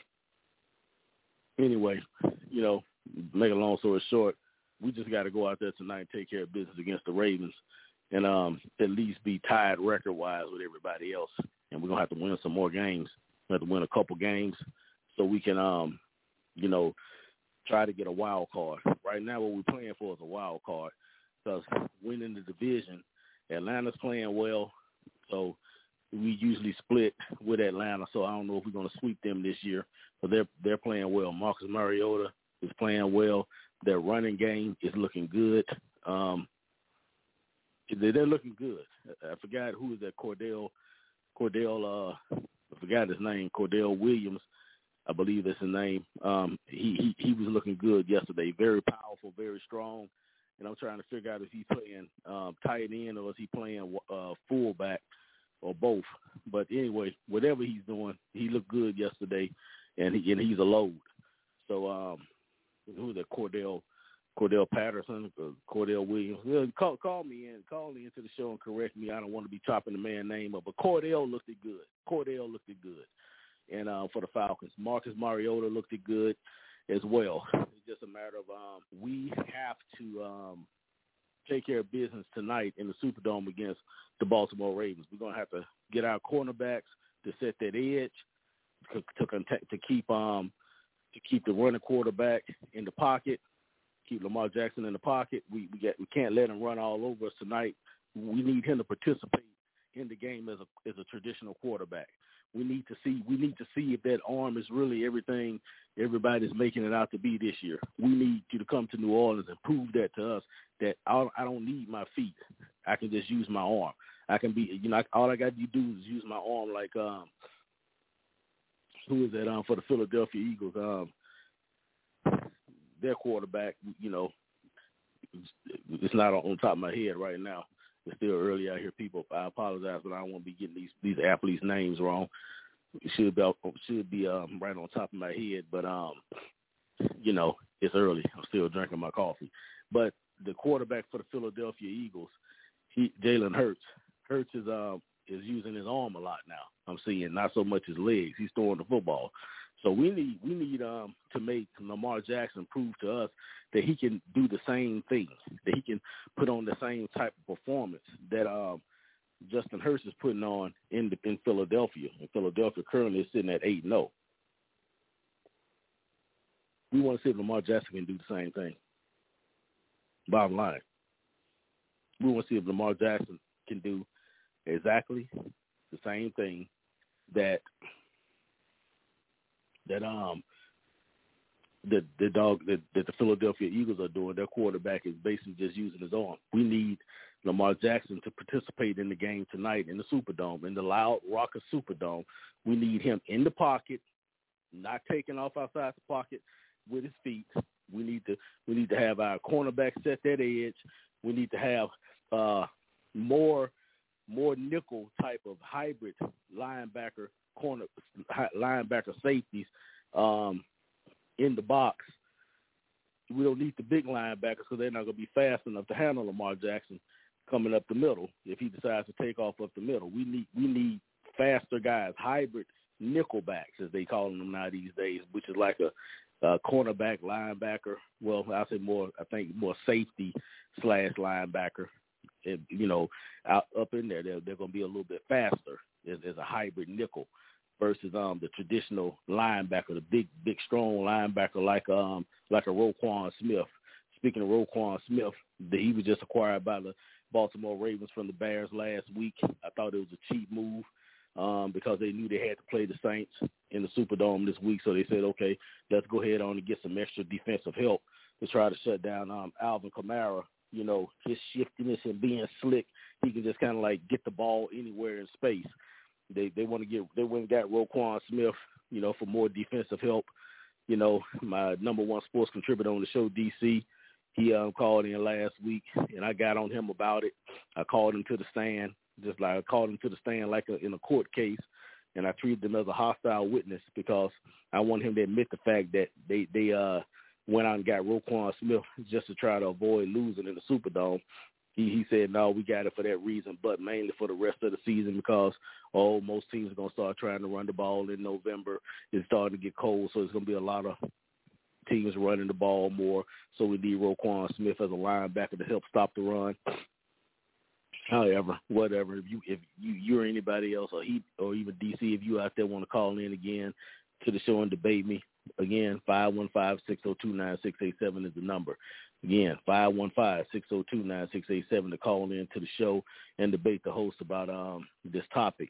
[SPEAKER 2] anyway, you know, make a long story short, we just got to go out there tonight and take care of business against the Ravens and um, at least be tied record-wise with everybody else. And we're going to have to win some more games. We have to win a couple games so we can, um, you know, try to get a wild card. Right now what we're playing for is a wild card because winning the division, Atlanta's playing well. So we usually split with Atlanta, so I don't know if we're going to sweep them this year. But they're they're playing well. Marcus Mariota is playing well. Their running game is looking good. Um, they're looking good. I forgot who is that Cordell. Cordell, uh, I forgot his name. Cordell Williams, I believe that's his name. Um, he, he he was looking good yesterday. Very powerful, very strong. And I'm trying to figure out if he's playing um, tight end or is he playing uh, fullback or both. But anyway, whatever he's doing, he looked good yesterday, and he and he's a load. So um, who is that? Cordell Cordell Patterson, uh, Cordell Williams. Well, call, call me in. Call me into the show and correct me. I don't want to be chopping the man's name up. But Cordell looked it good. Cordell looked it good. And uh, for the Falcons, Marcus Mariota looked it good as well. It's just a matter of um, we have to um, take care of business tonight in the Superdome against the Baltimore Ravens. We're going to have to get our cornerbacks to set that edge to to, to keep um to keep the running quarterback in the pocket. Keep Lamar Jackson in the pocket. We we get we can't let him run all over us tonight. We need him to participate in the game as a as a traditional quarterback. We need to see we need to see if that arm is really everything everybody's making it out to be this year. We need you to come to New Orleans and prove that to us that I, I don't need my feet. I can just use my arm. I can be you know all I got to do is use my arm like um who is that um for the Philadelphia Eagles um. Their quarterback, you know, it's not on top of my head right now. It's still early out here, people. I apologize, but I don't want to be getting these these athletes' names wrong. It should be should be um, right on top of my head, but um, you know, it's early. I'm still drinking my coffee. But the quarterback for the Philadelphia Eagles, he Jalen Hurts. Hurts is um is using his arm a lot now. I'm seeing not so much his legs. He's throwing the football. So we need we need um, to make Lamar Jackson prove to us that he can do the same thing, that he can put on the same type of performance that um, Justin Hurts is putting on in the, in Philadelphia. And Philadelphia currently is sitting at eight and oh. We want to see if Lamar Jackson can do the same thing. Bottom line, we want to see if Lamar Jackson can do exactly the same thing that. That um the the dog that, that the Philadelphia Eagles are doing. Their quarterback is basically just using his arm. We need Lamar Jackson to participate in the game tonight in the Superdome, in the loud raucous Superdome. We need him in the pocket, not taking off outside the pocket with his feet. We need to we need to have our cornerback set that edge. We need to have uh, more more nickel type of hybrid linebacker. Corner linebacker safeties um, in the box. We don't need the big linebackers because they're not going to be fast enough to handle Lamar Jackson coming up the middle if he decides to take off up the middle. We need we need faster guys, hybrid nickelbacks as they call them now these days, which is like a, a cornerback linebacker. Well, I say more. I think more safety slash linebacker. And, you know, out up in there, they're, they're going to be a little bit faster as, as a hybrid nickel. Versus um the traditional linebacker, the big, big, strong linebacker like um like a Roquan Smith. Speaking of Roquan Smith, the, he was just acquired by the Baltimore Ravens from the Bears last week. I thought it was a cheap move um, because they knew they had to play the Saints in the Superdome this week. So they said, okay, let's go ahead on and get some extra defensive help to try to shut down um, Alvin Kamara. You know, his shiftiness and being slick, he can just kind of like get the ball anywhere in space. They they want to get they went and got Roquan Smith, you know, for more defensive help. You know, my number one sports contributor on the show, D C, he um, called in last week, and I got on him about it. I called him to the stand, just like I called him to the stand like a, in a court case, and I treated him as a hostile witness because I want him to admit the fact that they they uh went out and got Roquan Smith just to try to avoid losing in the Superdome. He he said, no, we got it for that reason, but mainly for the rest of the season because, oh, most teams are going to start trying to run the ball in November. It's starting to get cold, so it's going to be a lot of teams running the ball more. So we need Roquan Smith as a linebacker to help stop the run. However, whatever, if you if you you're anybody else or he or even D C, if you out there want to call in again to the show and debate me, again, five one five, six oh two, nine six eight seven is the number. Again, five one five, six oh two, nine six eight seven to call in to the show and debate the host about um, this topic.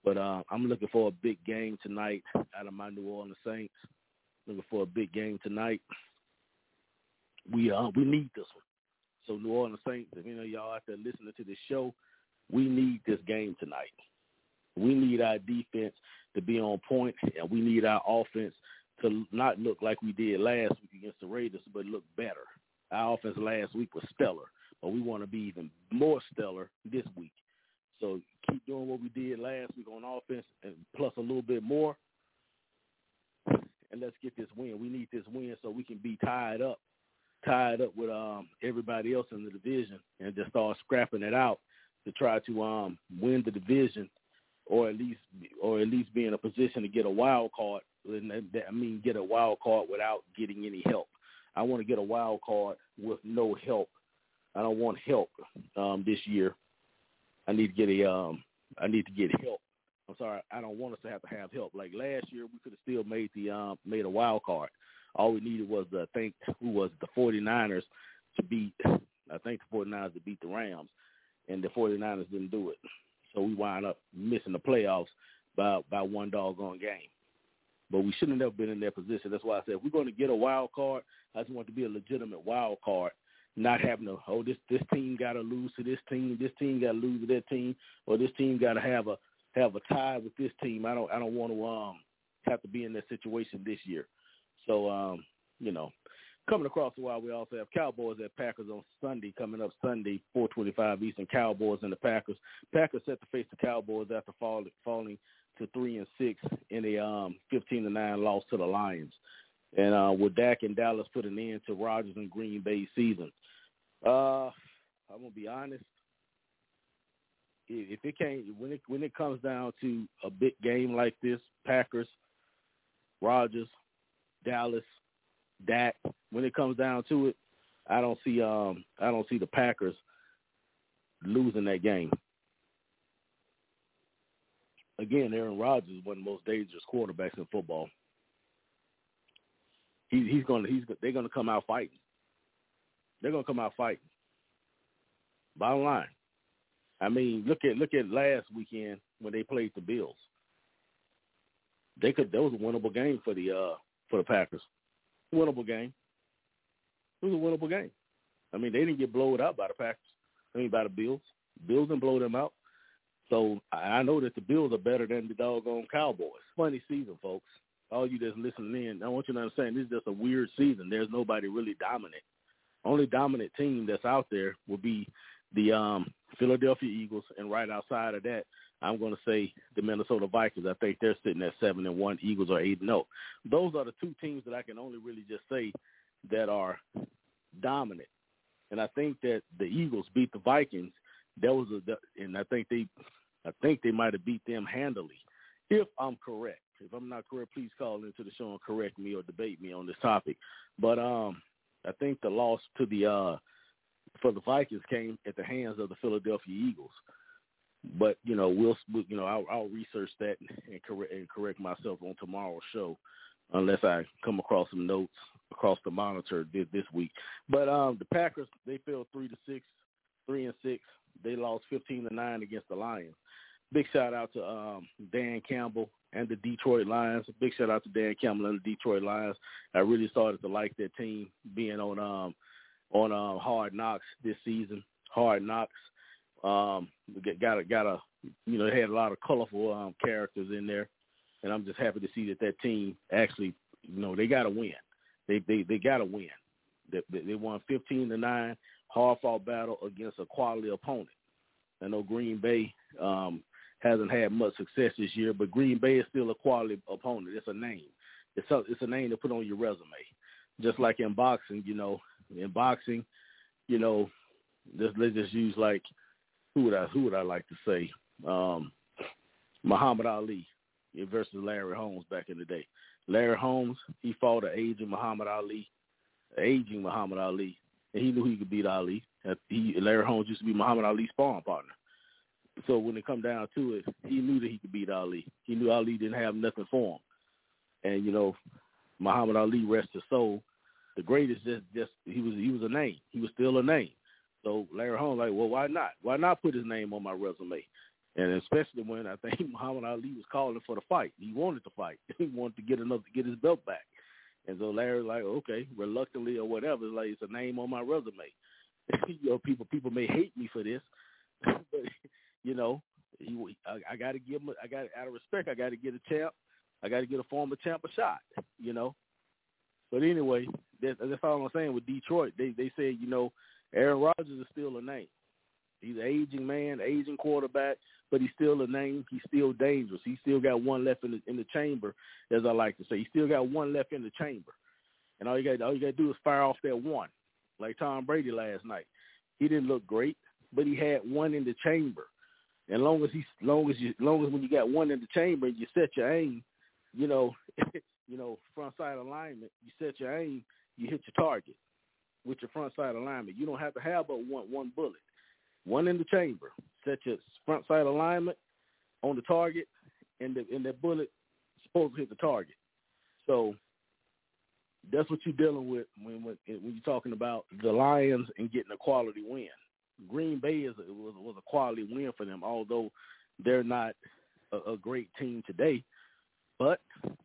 [SPEAKER 2] But uh, I'm looking for a big game tonight out of my New Orleans Saints. Looking for a big game tonight. We uh, we need this one. So New Orleans Saints, if you know y'all out there listening to this show, we need this game tonight. We need our defense to be on point, and we need our offense to not look like we did last week against the Raiders, but look better. Our offense last week was stellar, but we want to be even more stellar this week. So keep doing what we did last week on offense, and plus a little bit more, and let's get this win. We need this win so we can be tied up, tied up with um, everybody else in the division, and just start scrapping it out to try to um, win the division, or at least, or at least be in a position to get a wild card. And that, I mean, get a wild card without getting any help. I want to get a wild card with no help. I don't want help um, this year. I need to get a. Um, I need to get help. I'm sorry. I don't want us to have to have help. Like last year, we could have still made the um, made a wild card. All we needed was the, I think who was it, the forty-niners to beat. I think the forty-niners to beat the Rams, and the forty-niners didn't do it. So we wound up missing the playoffs by by one doggone game. But we shouldn't have never been in that position. That's why I said if we're going to get a wild card, I just want it to be a legitimate wild card, not having to, oh, this this team got to lose to this team, this team got to lose to that team, or this team got to have a have a tie with this team. I don't I don't want to um have to be in that situation this year. So um you know, coming across the wire, we also have Cowboys at Packers on Sunday, coming up Sunday, four twenty-five Eastern. Cowboys and the Packers. Packers set to face the Cowboys after falling falling to three and six in a um, fifteen to nine loss to the Lions, and uh, with Dak and Dallas put an end to Rodgers and Green Bay's season. Uh, I'm gonna be honest. If it can't, when it when it comes down to a big game like this, Packers, Rodgers, Dallas, Dak, when it comes down to it, I don't see um I don't see the Packers losing that game. Again, Aaron Rodgers is one of the most dangerous quarterbacks in football. He, he's gonna he's they're gonna come out fighting. They're gonna come out fighting. Bottom line. I mean, look at look at last weekend when they played the Bills. They could that was a winnable game for the uh for the Packers. Winnable game. It was a winnable game. I mean, they didn't get blown out by the Packers. I mean, by the Bills. Bills didn't blow them out. So I know that the Bills are better than the doggone Cowboys. Funny season, folks. All you that's listening in, I want you to understand this is just a weird season. There's nobody really dominant. Only dominant team that's out there will be the um, Philadelphia Eagles, and right outside of that, I'm going to say the Minnesota Vikings. I think they're sitting at seven and one. Eagles are eight and zero. Those are the two teams that I can only really just say that are dominant. And I think that the Eagles beat the Vikings. That was a, and I think they, I think they might have beat them handily. If I'm correct, if I'm not correct, please call into the show and correct me or debate me on this topic. But um, I think the loss to the uh, for the Vikings came at the hands of the Philadelphia Eagles. But you know, we'll you know I'll, I'll research that and correct and correct myself on tomorrow's show, unless I come across some notes across the monitor this, this week. But um, the Packers, they fell three to six, three and six. They lost fifteen to nine against the Lions. Big shout out to um, Dan Campbell and the Detroit Lions. Big shout out to Dan Campbell and the Detroit Lions. I really started to like that team being on um, on um, Hard Knocks this season. Hard Knocks um, got a got a you know they had a lot of colorful um, characters in there, and I'm just happy to see that that team actually you know they got to win. They they they got to win. They, they won fifteen to nine. Hard fought battle against a quality opponent. I know Green Bay um, hasn't had much success this year, but Green Bay is still a quality opponent. It's a name. It's a, it's a name to put on your resume. Just like in boxing, you know, in boxing, you know, just, let's just use like, who would I, who would I like to say? Um, Muhammad Ali versus Larry Holmes back in the day. Larry Holmes, he fought an aging Muhammad Ali, aging Muhammad Ali. And he knew he could beat Ali. He, Larry Holmes used to be Muhammad Ali's sparring partner. So when it come down to it, he knew that he could beat Ali. He knew Ali didn't have nothing for him. And, you know, Muhammad Ali, rest his soul, the greatest, just, just he was he was a name. He was still a name. So Larry Holmes like, well, why not? Why not put his name on my resume? And especially when I think Muhammad Ali was calling for the fight. He wanted to fight. He wanted to get another, get his belt back. And so Larry was like, okay, reluctantly or whatever, it's like it's a name on my resume. You know, people people may hate me for this, but you know, he, I, I got to give him. I got out of respect. I got to get a champ. I got to get a former champ a shot. You know. But anyway, that's, that's all I'm saying with Detroit. They they said, you know, Aaron Rodgers is still a name. He's an aging man, aging quarterback, but he's still a name. He's still dangerous. He's still got one left in the in the chamber, as I like to say. He's still got one left in the chamber, and all you got all you got to do is fire off that one, like Tom Brady last night. He didn't look great, but he had one in the chamber. And long as he, long as you, long as when you got one in the chamber, and you set your aim, you know, you know, front side alignment. You set your aim, you hit your target with your front side alignment. You don't have to have but one one bullet. One in the chamber, set your front side alignment on the target, and the and that bullet is supposed to hit the target. So that's what you're dealing with when when, when you're talking about the Lions and getting a quality win. Green Bay is a, was, was a quality win for them, although they're not a, a great team today. But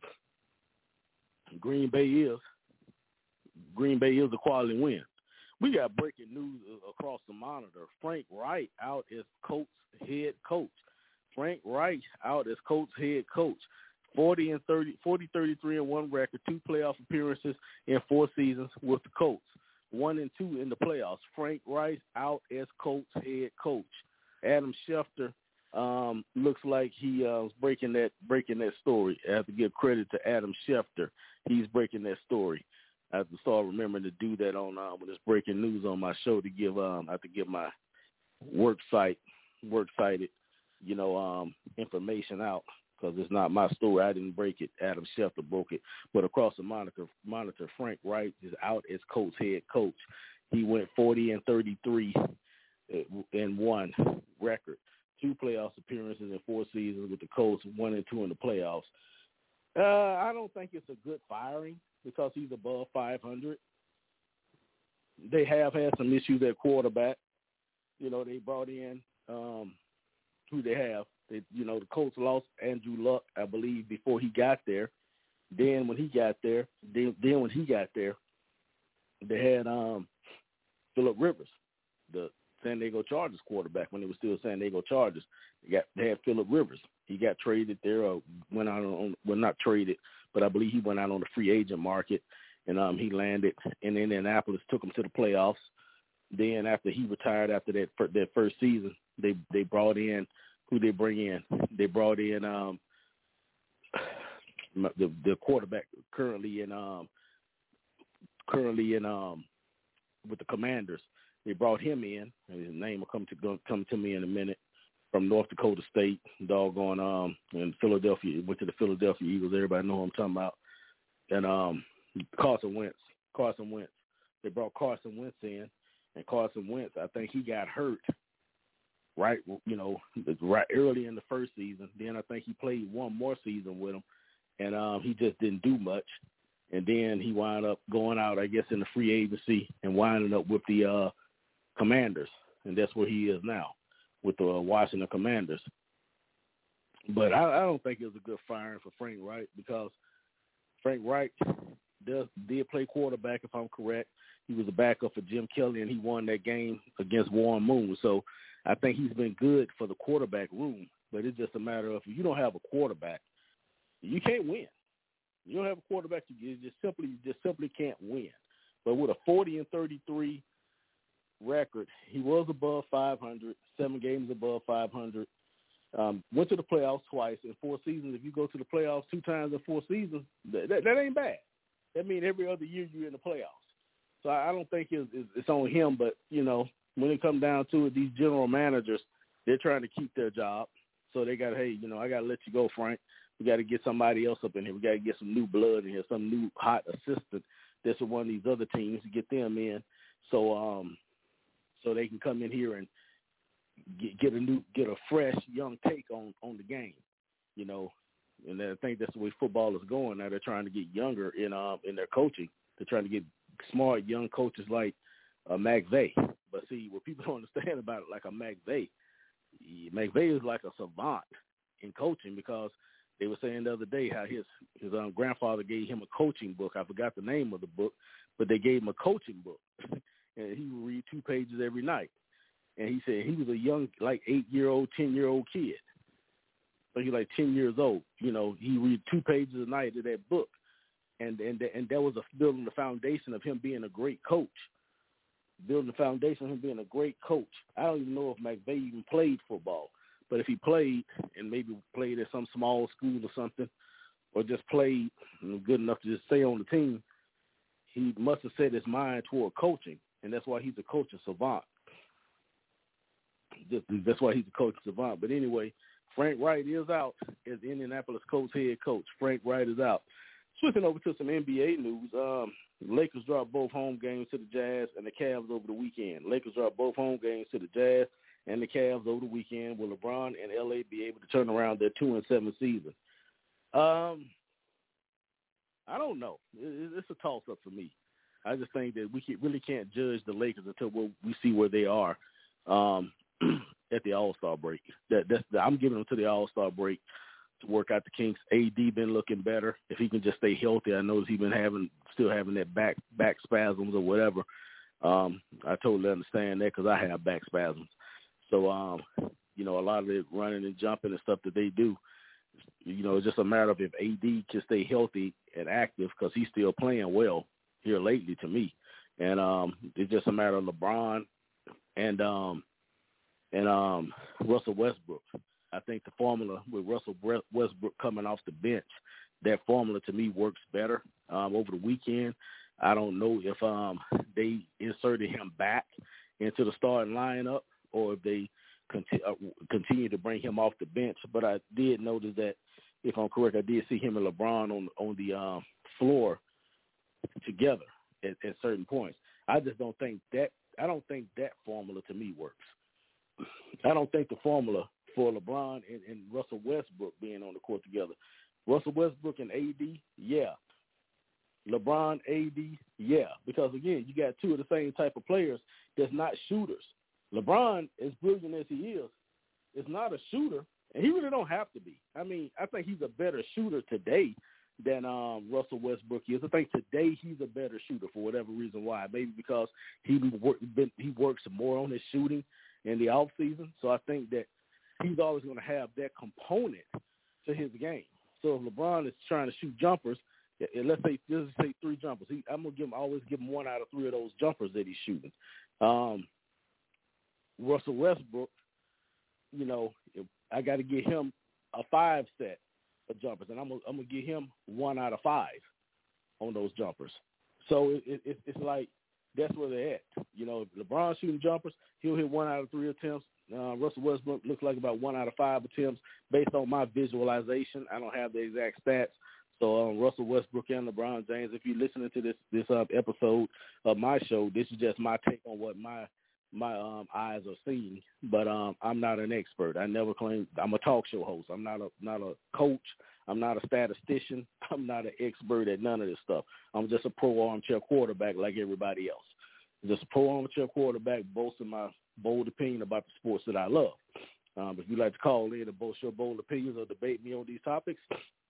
[SPEAKER 2] Green Bay is Green Bay is a quality win. We got breaking news across the monitor. Frank Reich out as Colts head coach. Frank Reich out as Colts head coach. forty and thirty, forty, thirty-three and one record, two playoff appearances in four seasons with the Colts. One and two in the playoffs. Frank Reich out as Colts head coach. Adam Schefter um, looks like he uh, was breaking that breaking that story. I have to give credit to Adam Schefter. He's breaking that story. I have to start remembering to do that on uh, when it's breaking news on my show to give um I have to give my work site work cited you know um information out because it's not my story. I didn't break it. Adam Schefter broke it. But across the monitor, monitor Frank Reich is out as Colts head coach. He went forty and thirty-three and one record, two playoff appearances in four seasons with the Colts, one and two in the playoffs. Uh, I don't think it's a good firing because he's above five hundred. They have had some issues at quarterback. You know, they brought in um, who they have. They, you know, the Colts lost Andrew Luck, I believe, before he got there. Then when he got there, then, then when he got there, they had um, Phillip Rivers, the San Diego Chargers quarterback when they were still San Diego Chargers. They got they had Phillip Rivers. He got traded there, or went out on well not traded, but I believe he went out on the free agent market, and um, he landed in Indianapolis, took him to the playoffs. Then after he retired after that that first season, they they brought in who they bring in. They brought in um, the the quarterback currently in um currently in um with the Commanders. They brought him in, and his name will come to come to me in a minute. From North Dakota State, doggone, um, in Philadelphia, went to the Philadelphia Eagles. Everybody know who I'm talking about. And um, Carson Wentz, Carson Wentz. They brought Carson Wentz in, and Carson Wentz, I think he got hurt, right, you know, right early in the first season. Then I think he played one more season with him, and um, he just didn't do much. And then he wound up going out, I guess, in the free agency and winding up with the uh, Commanders, and that's where he is now, with the Washington Commanders. But I, I don't think it was a good firing for Frank Reich because Frank Reich does, did play quarterback, if I'm correct. He was a backup for Jim Kelly, and he won that game against Warren Moon. So I think he's been good for the quarterback room, but it's just a matter of if you don't have a quarterback, you can't win. You don't have a quarterback, you just simply you just simply can't win. But with a forty and thirty-three record, he was above five hundred, seven games above five hundred. Um, went to the playoffs twice in four seasons. If you go to the playoffs two times in four seasons, that, that, that ain't bad. That means every other year you're in the playoffs. So I, I don't think it's, it's, it's on him, but, you know, when it comes down to it, these general managers, they're trying to keep their job. So they got, hey, you know, I got to let you go, Frank. We got to get somebody else up in here. We got to get some new blood in here, some new hot assistant that's with one of these other teams to get them in. So, um, so they can come in here and get, get a new, get a fresh, young take on, on the game, you know. And I think that's the way football is going now. They're trying to get younger in um in their coaching. They're trying to get smart young coaches like uh, McVay. But see, what people don't understand about it, like a McVay, McVay is like a savant in coaching because they were saying the other day how his his um, grandfather gave him a coaching book. I forgot the name of the book, but they gave him a coaching book, and he would read two pages every night. And he said he was a young, like eight-year-old, ten-year-old kid. So he's like ten years old. You know, he read two pages a night of that book, and and and that was a, building the foundation of him being a great coach. Building the foundation of him being a great coach. I don't even know if McVay even played football. But if he played and maybe played at some small school or something, or just played good enough to just stay on the team, he must have set his mind toward coaching, and that's why he's a coaching savant. Just, that's why he's a coaching savant. But anyway, Frank Wright is out as Indianapolis Colts head coach. Frank Wright is out. Switching over to some N B A news, um, Lakers dropped both home games to the Jazz and the Cavs over the weekend. Lakers dropped both home games to the Jazz and the Cavs over the weekend. Will LeBron and L A be able to turn around their two and seven season? Um, I don't know. It's a toss-up for me. I just think that we really can't judge the Lakers until we see where they are um, at the All-Star break. That, that's the, I'm giving them to the All-Star break to work out the kinks. A D been looking better. If he can just stay healthy, I know he's been having still having that back back spasms or whatever. Um, I totally understand that because I have back spasms. So, um, you know, a lot of the running and jumping and stuff that they do, you know, it's just a matter of if A D can stay healthy and active because he's still playing well here lately to me. And um, it's just a matter of LeBron and um, and um, Russell Westbrook. I think the formula with Russell Westbrook coming off the bench, that formula to me works better um, over the weekend. I don't know if um, they inserted him back into the starting lineup or if they conti- uh, continue to bring him off the bench. But I did notice that, if I'm correct, I did see him and LeBron on on the um, floor together at, at certain points. I just don't think that I don't think that formula to me works. I don't think the formula for LeBron and, and Russell Westbrook being on the court together. Russell Westbrook and A D, yeah. LeBron, A D, yeah. Because, again, you got two of the same type of players that's not shooters. LeBron, as brilliant as he is, is not a shooter, and he really don't have to be. I mean, I think he's a better shooter today than um, Russell Westbrook is. I think today he's a better shooter for whatever reason why. Maybe because he work, been, he works more on his shooting in the offseason. So I think that he's always going to have that component to his game. So if LeBron is trying to shoot jumpers, and let's say let's say three jumpers, he, I'm gonna give him always give him one out of three of those jumpers that he's shooting. Um, Russell Westbrook, you know, I got to get him a five set of jumpers, and I'm gonna, I'm gonna get him one out of five on those jumpers. So it, it, it's like that's where they're at. You know, if LeBron's shooting jumpers, he'll hit one out of three attempts. Uh, Russell Westbrook looks like about one out of five attempts based on my visualization. I don't have the exact stats. So um, Russell Westbrook and LeBron James, if you're listening to this this uh, episode of my show, this is just my take on what my my um, eyes are seeing. But um, I'm not an expert. I never claim I'm a talk show host. I'm not a not a coach. I'm not a statistician. I'm not an expert at none of this stuff. I'm just a pro armchair quarterback like everybody else. Just a pro armchair quarterback boasting my bold opinion about the sports that I love. Um, if you'd like to call in and boast your bold opinions or debate me on these topics,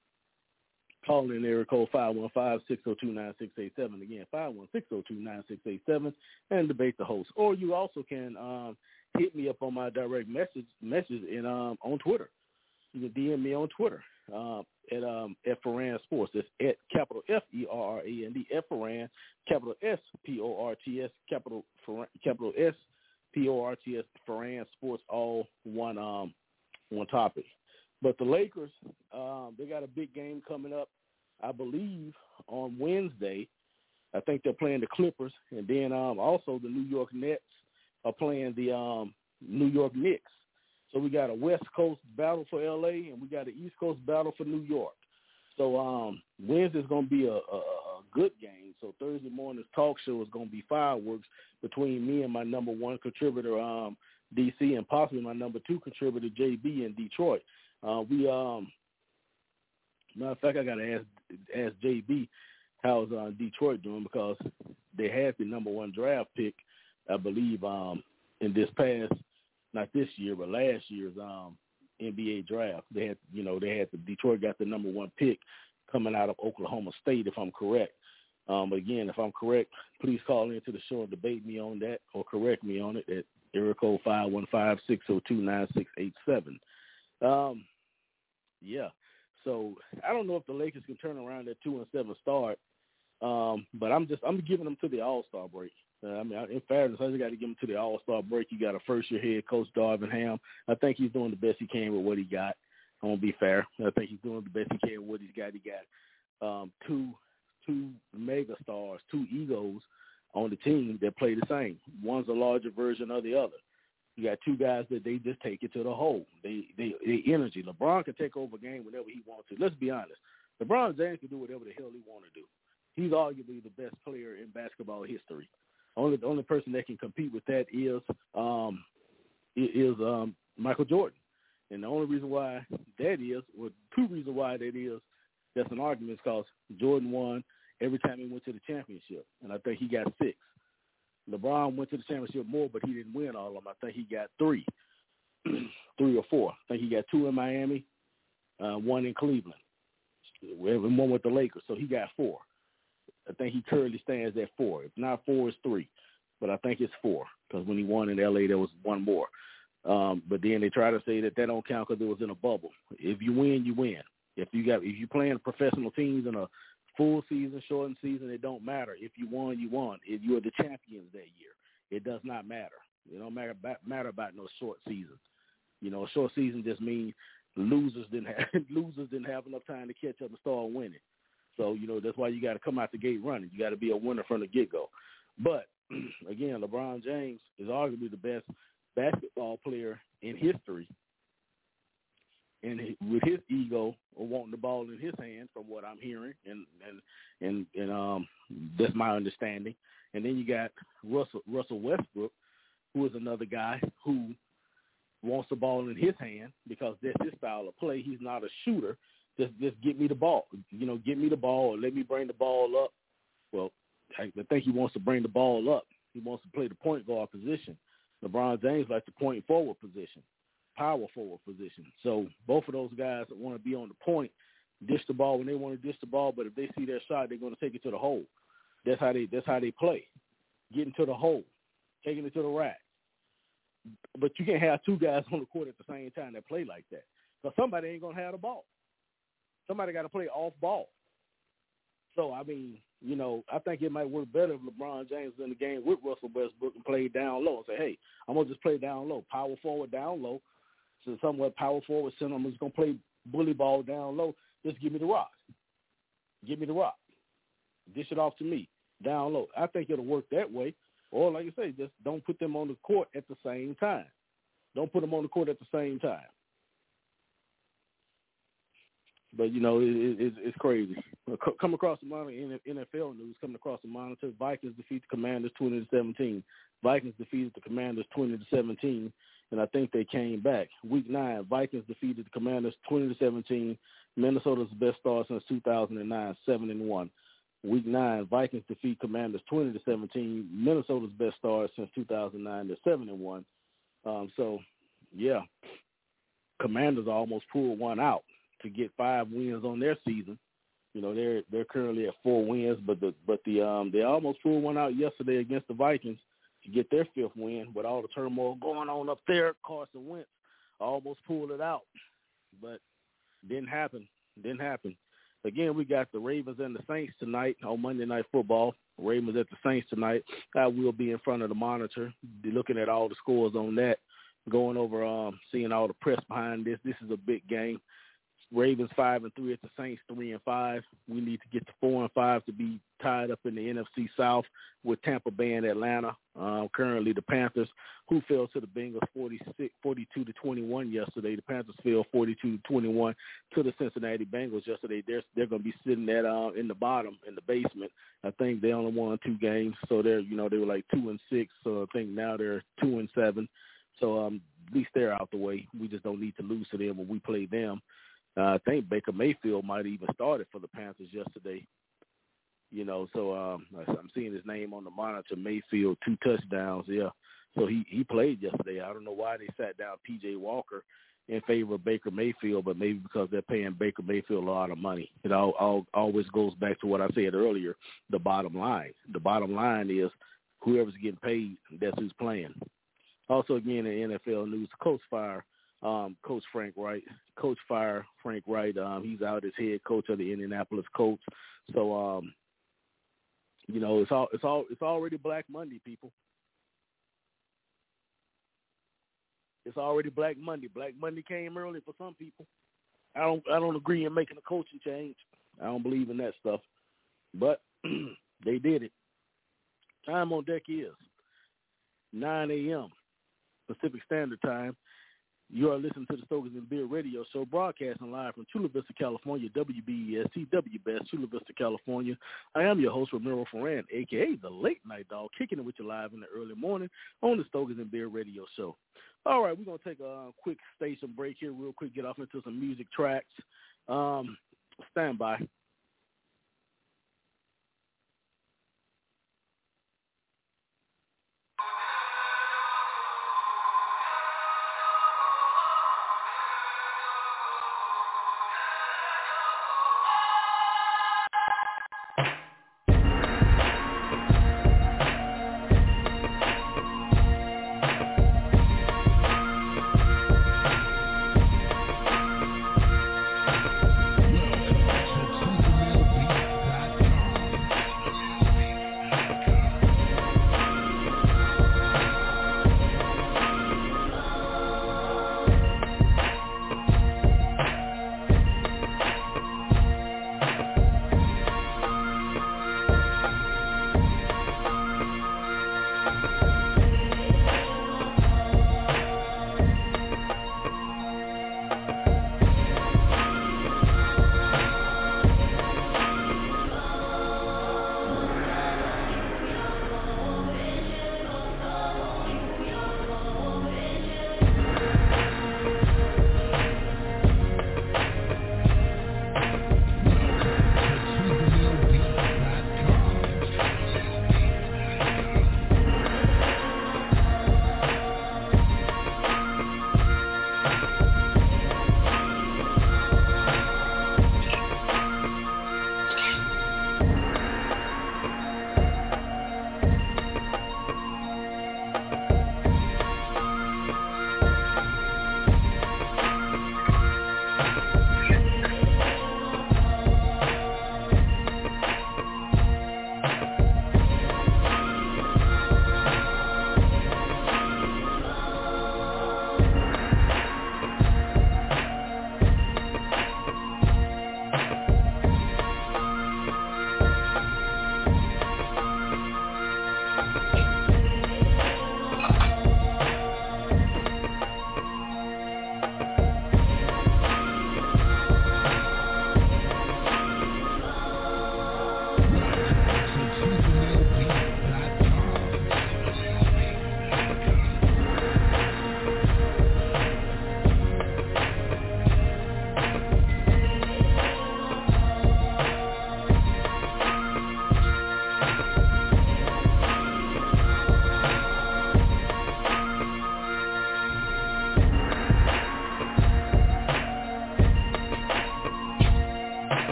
[SPEAKER 2] call in area code five one five, six oh two, nine six eight seven. Again, five one six, oh two, nine six eight seven, and debate the host. Or you also can um, hit me up on my direct message message in, um, on Twitter. You can D M me on Twitter uh, at um, F Ferran Sports. It's at capital F E R R A N D, F Ferran, capital S P O R T S, capital Ferran, capital S P O R T S, Ferran Sports, all one um, one topic. But the Lakers, um, they got a big game coming up, I believe, on Wednesday. I think they're playing the Clippers. And then um, also the New York Nets are playing the um, New York Knicks. So we got a West Coast battle for L A, and we got an East Coast battle for New York. So um, Wednesday's going to be a, a, a good game. So Thursday morning's talk show is going to be fireworks between me and my number one contributor, um, D C, and possibly my number two contributor, J B, in Detroit. Uh, we, um, matter of fact, I got to ask ask J B how's uh, Detroit doing, because they had the number one draft pick, I believe, um, in this past not this year, but last year's um, N B A draft. They had, you know, they had the Detroit got the number one pick coming out of Oklahoma State, if I'm correct. Um, but again, if I'm correct, please call into the show and debate me on that or correct me on it at area code five one five, six oh two, nine six eight seven. Um, yeah. So I don't know if the Lakers can turn around that two and seven start, um, but I'm just I'm giving them to the All-Star break. Uh, I mean, in fairness, I just got to give them to the All-Star break. You got a first-year head coach, Darvin Ham. I think he's doing the best he can with what he got. I'm gonna be fair. I think he's doing the best he can with what he's got. He got um, two two mega stars, two egos on the team that play the same. One's a larger version of the other. You got two guys that they just take it to the hole. They, they, they energy. LeBron can take over a game whenever he wants to. Let's be honest. LeBron James can do whatever the hell he want to do. He's arguably the best player in basketball history. Only the only person that can compete with that is um, is um, Michael Jordan. And the only reason why that is, or two reasons why that is, that's an argument is because Jordan won every time he went to the championship, and I think he got six. LeBron went to the championship more, but he didn't win all of them. I think he got three, three or four. I think he got two in Miami, uh, one in Cleveland, and one with the Lakers. So he got four. I think he currently stands at four. If not four, it's three, but I think it's four because when he won in L A, there was one more. Um, but then they try to say that that don't count because it was in a bubble. If you win, you win. If you got if you playing professional teams in a full season, shortened season, it don't matter. If you won, you won. If you are the champions that year, it does not matter. It don't matter about, matter about no short season. You know, a short season just means losers didn't have losers didn't have enough time to catch up and start winning. So you know that's why you got to come out the gate running. You got to be a winner from the get go. But again, LeBron James is arguably the best basketball player in history. And with his ego of wanting the ball in his hand, from what I'm hearing, and and and, and um, that's my understanding. And then you got Russell Russell Westbrook, who is another guy who wants the ball in his hand because that's his style of play. He's not a shooter. Just just get me the ball. You know, get me the ball or let me bring the ball up. Well, I think he wants to bring the ball up. He wants to play the point guard position. LeBron James likes the point forward position. Power forward position. So both of those guys want to be on the point, dish the ball when they want to dish the ball, but if they see their shot, they're going to take it to the hole. That's how they that's how they play. Getting to the hole, taking it to the rack. But you can't have two guys on the court at the same time that play like that. So somebody ain't going to have the ball. Somebody got to play off ball. So, I mean, you know, I think it might work better if LeBron James was in the game with Russell Westbrook and played down low and say, hey, I'm going to just play down low, power forward down low. So somewhat power forward center, I'm just going to play bully ball down low. Just give me the rock. Give me the rock. Dish it off to me down low. I think it'll work that way. Or, like I say, just don't put them on the court at the same time. Don't put them on the court at the same time. But, you know, it, it, it's crazy. Come across the monitor, N F L news, coming across the monitor, Vikings defeat the Commanders twenty to seventeen. Vikings defeated the Commanders twenty to seventeen, and I think they came back. Week nine, Vikings defeated the Commanders twenty to seventeen. Minnesota's best start since two thousand nine, seven and one. Week nine, Vikings defeat Commanders twenty to seventeen. Minnesota's best start since two thousand nine, to seven and one. Um, so, yeah, Commanders almost pulled one out to get five wins on their season. You know, they're they're currently at four wins, but the but the um they almost pulled one out yesterday against the Vikings to get their fifth win. With all the turmoil going on up there, Carson Wentz almost pulled it out, but didn't happen. Didn't happen. Again, we got the Ravens and the Saints tonight on Monday Night Football. Ravens at the Saints tonight. I will be in front of the monitor, looking at all the scores on that, going over, um, seeing all the press behind this. This is a big game. Ravens five and three at the Saints three and five. We need to get to four and five to be tied up in the N F C South with Tampa Bay and Atlanta. Uh, currently, the Panthers, who fell to the Bengals forty-six, forty-two to twenty-one yesterday. The Panthers fell forty-two to twenty-one to the Cincinnati Bengals yesterday. They're they're going to be sitting at uh, in the bottom in the basement. I think they only won two games, so they're you know they were like two and six. So I think now they're two and seven. So um, at least they're out the way. We just don't need to lose to them when we play them. Uh, I think Baker Mayfield might have even started for the Panthers yesterday. You know, so um, I'm seeing his name on the monitor, Mayfield, two touchdowns, yeah. So he, he played yesterday. I don't know why they sat down P J Walker in favor of Baker Mayfield, but maybe because they're paying Baker Mayfield a lot of money. It all, all always goes back to what I said earlier, the bottom line. The bottom line is whoever's getting paid, that's who's playing. Also, again, in N F L news, Coach fire, um, Coach Frank Wright. Coach fire Frank Wright. Um, he's out as head coach of the Indianapolis Colts. So, um, you know, it's all it's all it's already Black Monday, people. It's already Black Monday. Black Monday came early for some people. I don't I don't agree in making a coaching change. I don't believe in that stuff. But they did it. Time on deck is nine a.m. Pacific Standard Time. You are listening to the Stokers and Beer Radio Show, broadcasting live from Chula Vista, California, W B E S T, W B E S, Chula Vista, California. I am your host, Ramiro Ferran, a k a the Late Night Dog, kicking it with you live in the early morning on the Stokers and Beer Radio Show. All right, we're going to take a quick station break here real quick, get off into some music tracks. Um, stand by.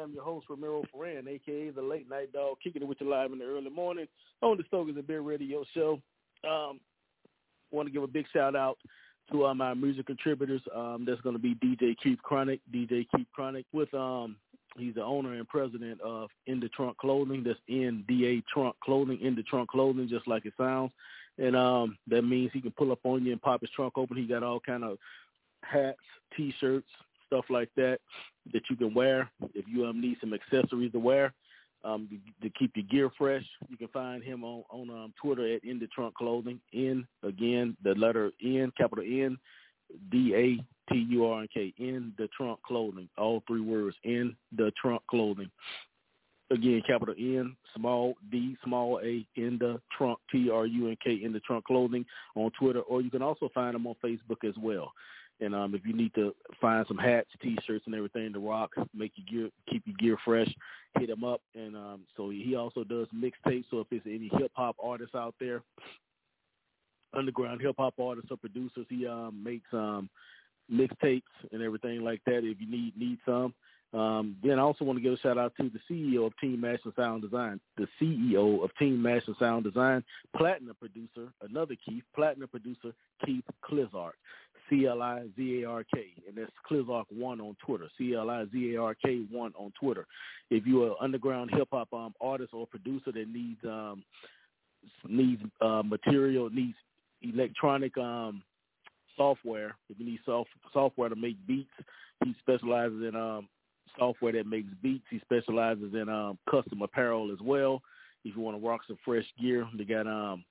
[SPEAKER 2] am your host, Ramiro Ferran, a k a the Late Night Dog, kicking it with you live in the early morning on the Stogies and Beer Radio Show. Um, want to give a big shout-out to uh, my music contributors. Um, that's going to be D J Keith Chronic, D J Keith Chronic, with um, he's the owner and president of In the Trunk Clothing. That's N D A Trunk Clothing, In the Trunk Clothing, just like it sounds. And um, that means he can pull up on you and pop his trunk open. He got all kind of hats, T-shirts, stuff like that that you can wear. If you um, need some accessories to wear um, to, to keep your gear fresh, you can find him on, on um, Twitter at In the Trunk Clothing. N, again, the letter N, capital N, D A T U R N K, In the Trunk Clothing. All three words, In the Trunk Clothing. Again, capital N, small D, small A, In the Trunk, T R U N K, In the Trunk Clothing on Twitter, or you can also find him on Facebook as well. And um, if you need to find some hats, T-shirts, and everything to rock, make your gear, keep your gear fresh, hit him up. And um, so he also does mixtapes. So if there's any hip-hop artists out there, underground hip-hop artists or producers, he um, makes um, mixtapes and everything like that if you need need some. Um, then I also want to give a shout out to the C E O of Team Master Sound Design, the C E O of Team Master Sound Design, platinum producer, another Keith, platinum producer, Keith Clizark, C L I Z A R K, and that's Clizark one on Twitter, C L I Z A R K one on Twitter. If you're an underground hip-hop um, artist or producer that needs um, needs uh, material, needs electronic um, software, if you need soft, software to make beats, he specializes in um, software that makes beats. He specializes in um, custom apparel as well. If you want to rock some fresh gear, they got um,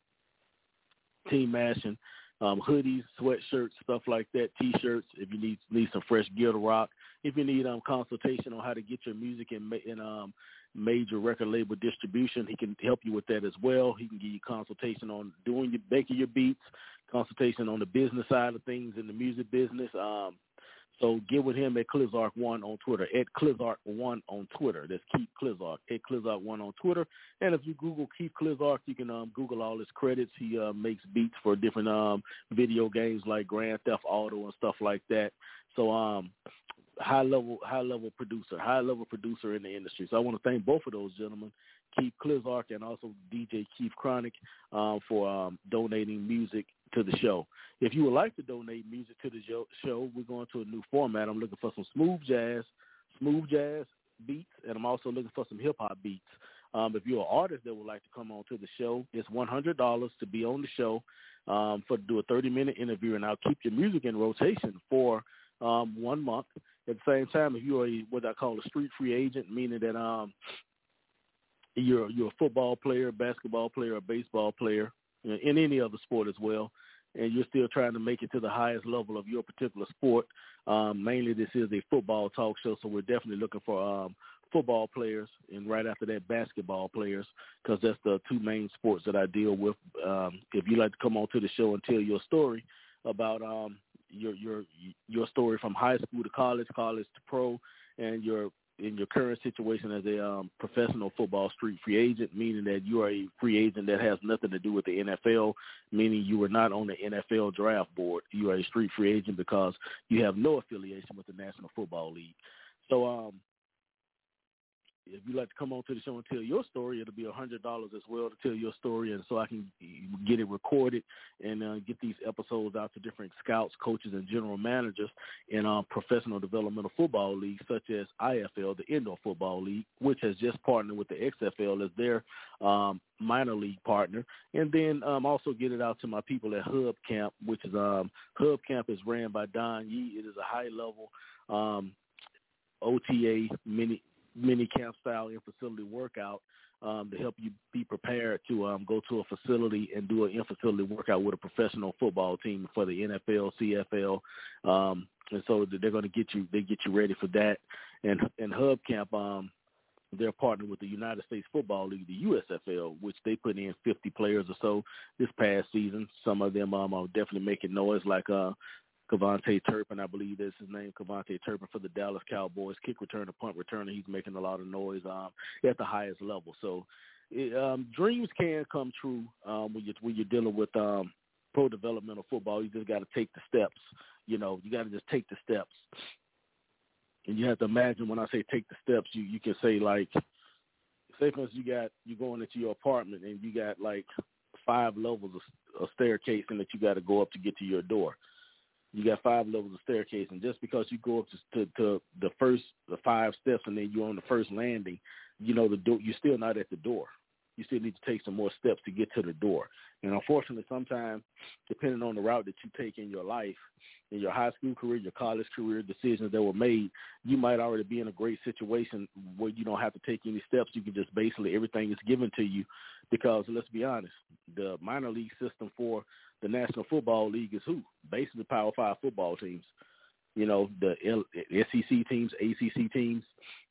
[SPEAKER 2] Team Mashing um, hoodies, sweatshirts, stuff like that, T-shirts. If you need need some fresh gear to rock, if you need um, consultation on how to get your music in, in um, major record label distribution, he can help you with that as well. He can give you consultation on doing your making your beats, consultation on the business side of things in the music business. Um, So get with him at Clizark one on Twitter, at Clizark one on Twitter. That's Keith Clizark, at Clizark one on Twitter. And if you Google Keith Clizark, you can um, Google all his credits. He uh, makes beats for different um, video games like Grand Theft Auto and stuff like that. So um, high-level high-level producer, high-level producer in the industry. So I want to thank both of those gentlemen, Keith Clizark and also D J Keith Chronic, um, for um, donating music to the show. If you would like to donate music to the show, we're going to a new format. I'm looking for some smooth jazz, smooth jazz beats, and I'm also looking for some hip-hop beats. Um, if you're an artist that would like to come on to the show, it's one hundred dollars to be on the show um, for do a thirty-minute interview, and I'll keep your music in rotation for um, one month. At the same time, if you're a, what I call a street free agent, meaning that um, you're you're a football player, basketball player, or baseball player, in any other sport as well, and you're still trying to make it to the highest level of your particular sport. Um, mainly this is a football talk show, so we're definitely looking for um, football players, and right after that, basketball players, because that's the two main sports that I deal with. Um, if you'd like to come on to the show and tell your story about um, your your your story from high school to college, college to pro, and your in your current situation as a um, professional football street free agent, meaning that you are a free agent that has nothing to do with the N F L, meaning you are not on the N F L draft board. You are a street free agent because you have no affiliation with the National Football League. So um, if you'd like to come on to the show and tell your story, it'll be one hundred dollars as well to tell your story, and so I can get it recorded and uh, get these episodes out to different scouts, coaches, and general managers in uh, professional developmental football leagues such as I F L, the Indoor Football League, which has just partnered with the X F L as their um, minor league partner, and then um, also get it out to my people at Hub Camp, which is um, Hub Camp is ran by Don Yee. It is a high-level um, O T A mini mini camp style in-facility workout um, to help you be prepared to um, go to a facility and do an in-facility workout with a professional football team for the N F L, C F L, um, and so they're going to get you they get you ready for that. And and Hub Camp, um, they're partnered with the United States Football League, the U S F L, which they put in fifty players or so this past season. Some of them um, are definitely making noise, like uh, Kevontae Turpin, I believe that's his name, Kevontae Turpin for the Dallas Cowboys, kick returner, punt returner. He's making a lot of noise um, at the highest level. So it, um, dreams can come true um, when, you're, when you're dealing with um, pro developmental football. You just got to take the steps. You know, you got to just take the steps. And you have to imagine when I say take the steps, you, you can say like, say for instance, you got, you going into your apartment and you got like five levels of, of staircase and that you got to go up to get to your door. You got five levels of staircase, and just because you go up to, to, to the first the five steps and then you're on the first landing, you know the door, you're still not at the door. You still need to take some more steps to get to the door. And unfortunately, sometimes, depending on the route that you take in your life, in your high school career, your college career, decisions that were made, you might already be in a great situation where you don't have to take any steps. You can just basically, everything is given to you because, let's be honest, the minor league system for the National Football League is who? Basically Power Five football teams. You know, the S E C teams, A C C teams,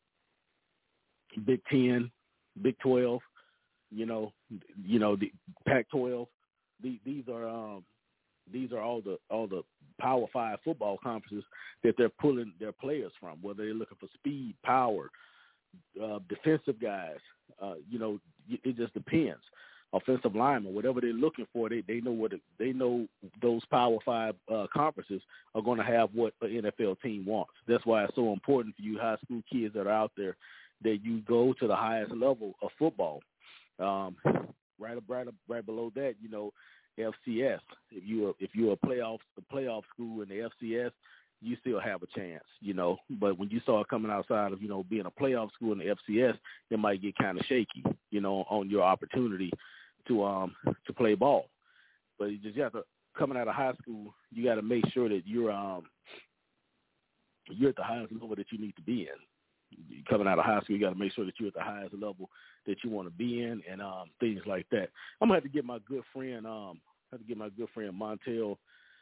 [SPEAKER 2] Big Ten, Big twelve, you know, you know, the Pac twelve. These, these are um, these are all the all the Power Five football conferences that they're pulling their players from, whether they're looking for speed, power, uh, defensive guys. Uh, you know, it just depends. Offensive linemen, whatever they're looking for, they, they know what it, they know. Those Power Five uh, conferences are going to have what an N F L team wants. That's why it's so important for you high school kids that are out there that you go to the highest level of football. Um, right up, right up, right below that, you know, F C S. If you if you're a playoff a playoff school in the F C S, you still have a chance, you know. But when you start coming outside of, you know, being a playoff school in the F C S, it might get kind of shaky, you know, on your opportunity to um to play ball. But you just have to, coming out of high school, you got to make sure that you're um you're at the highest level that you need to be in. Coming out of high school, you got to make sure that you're at the highest level that you want to be in, and um things like that. I'm gonna have to get my good friend um have to get my good friend Montel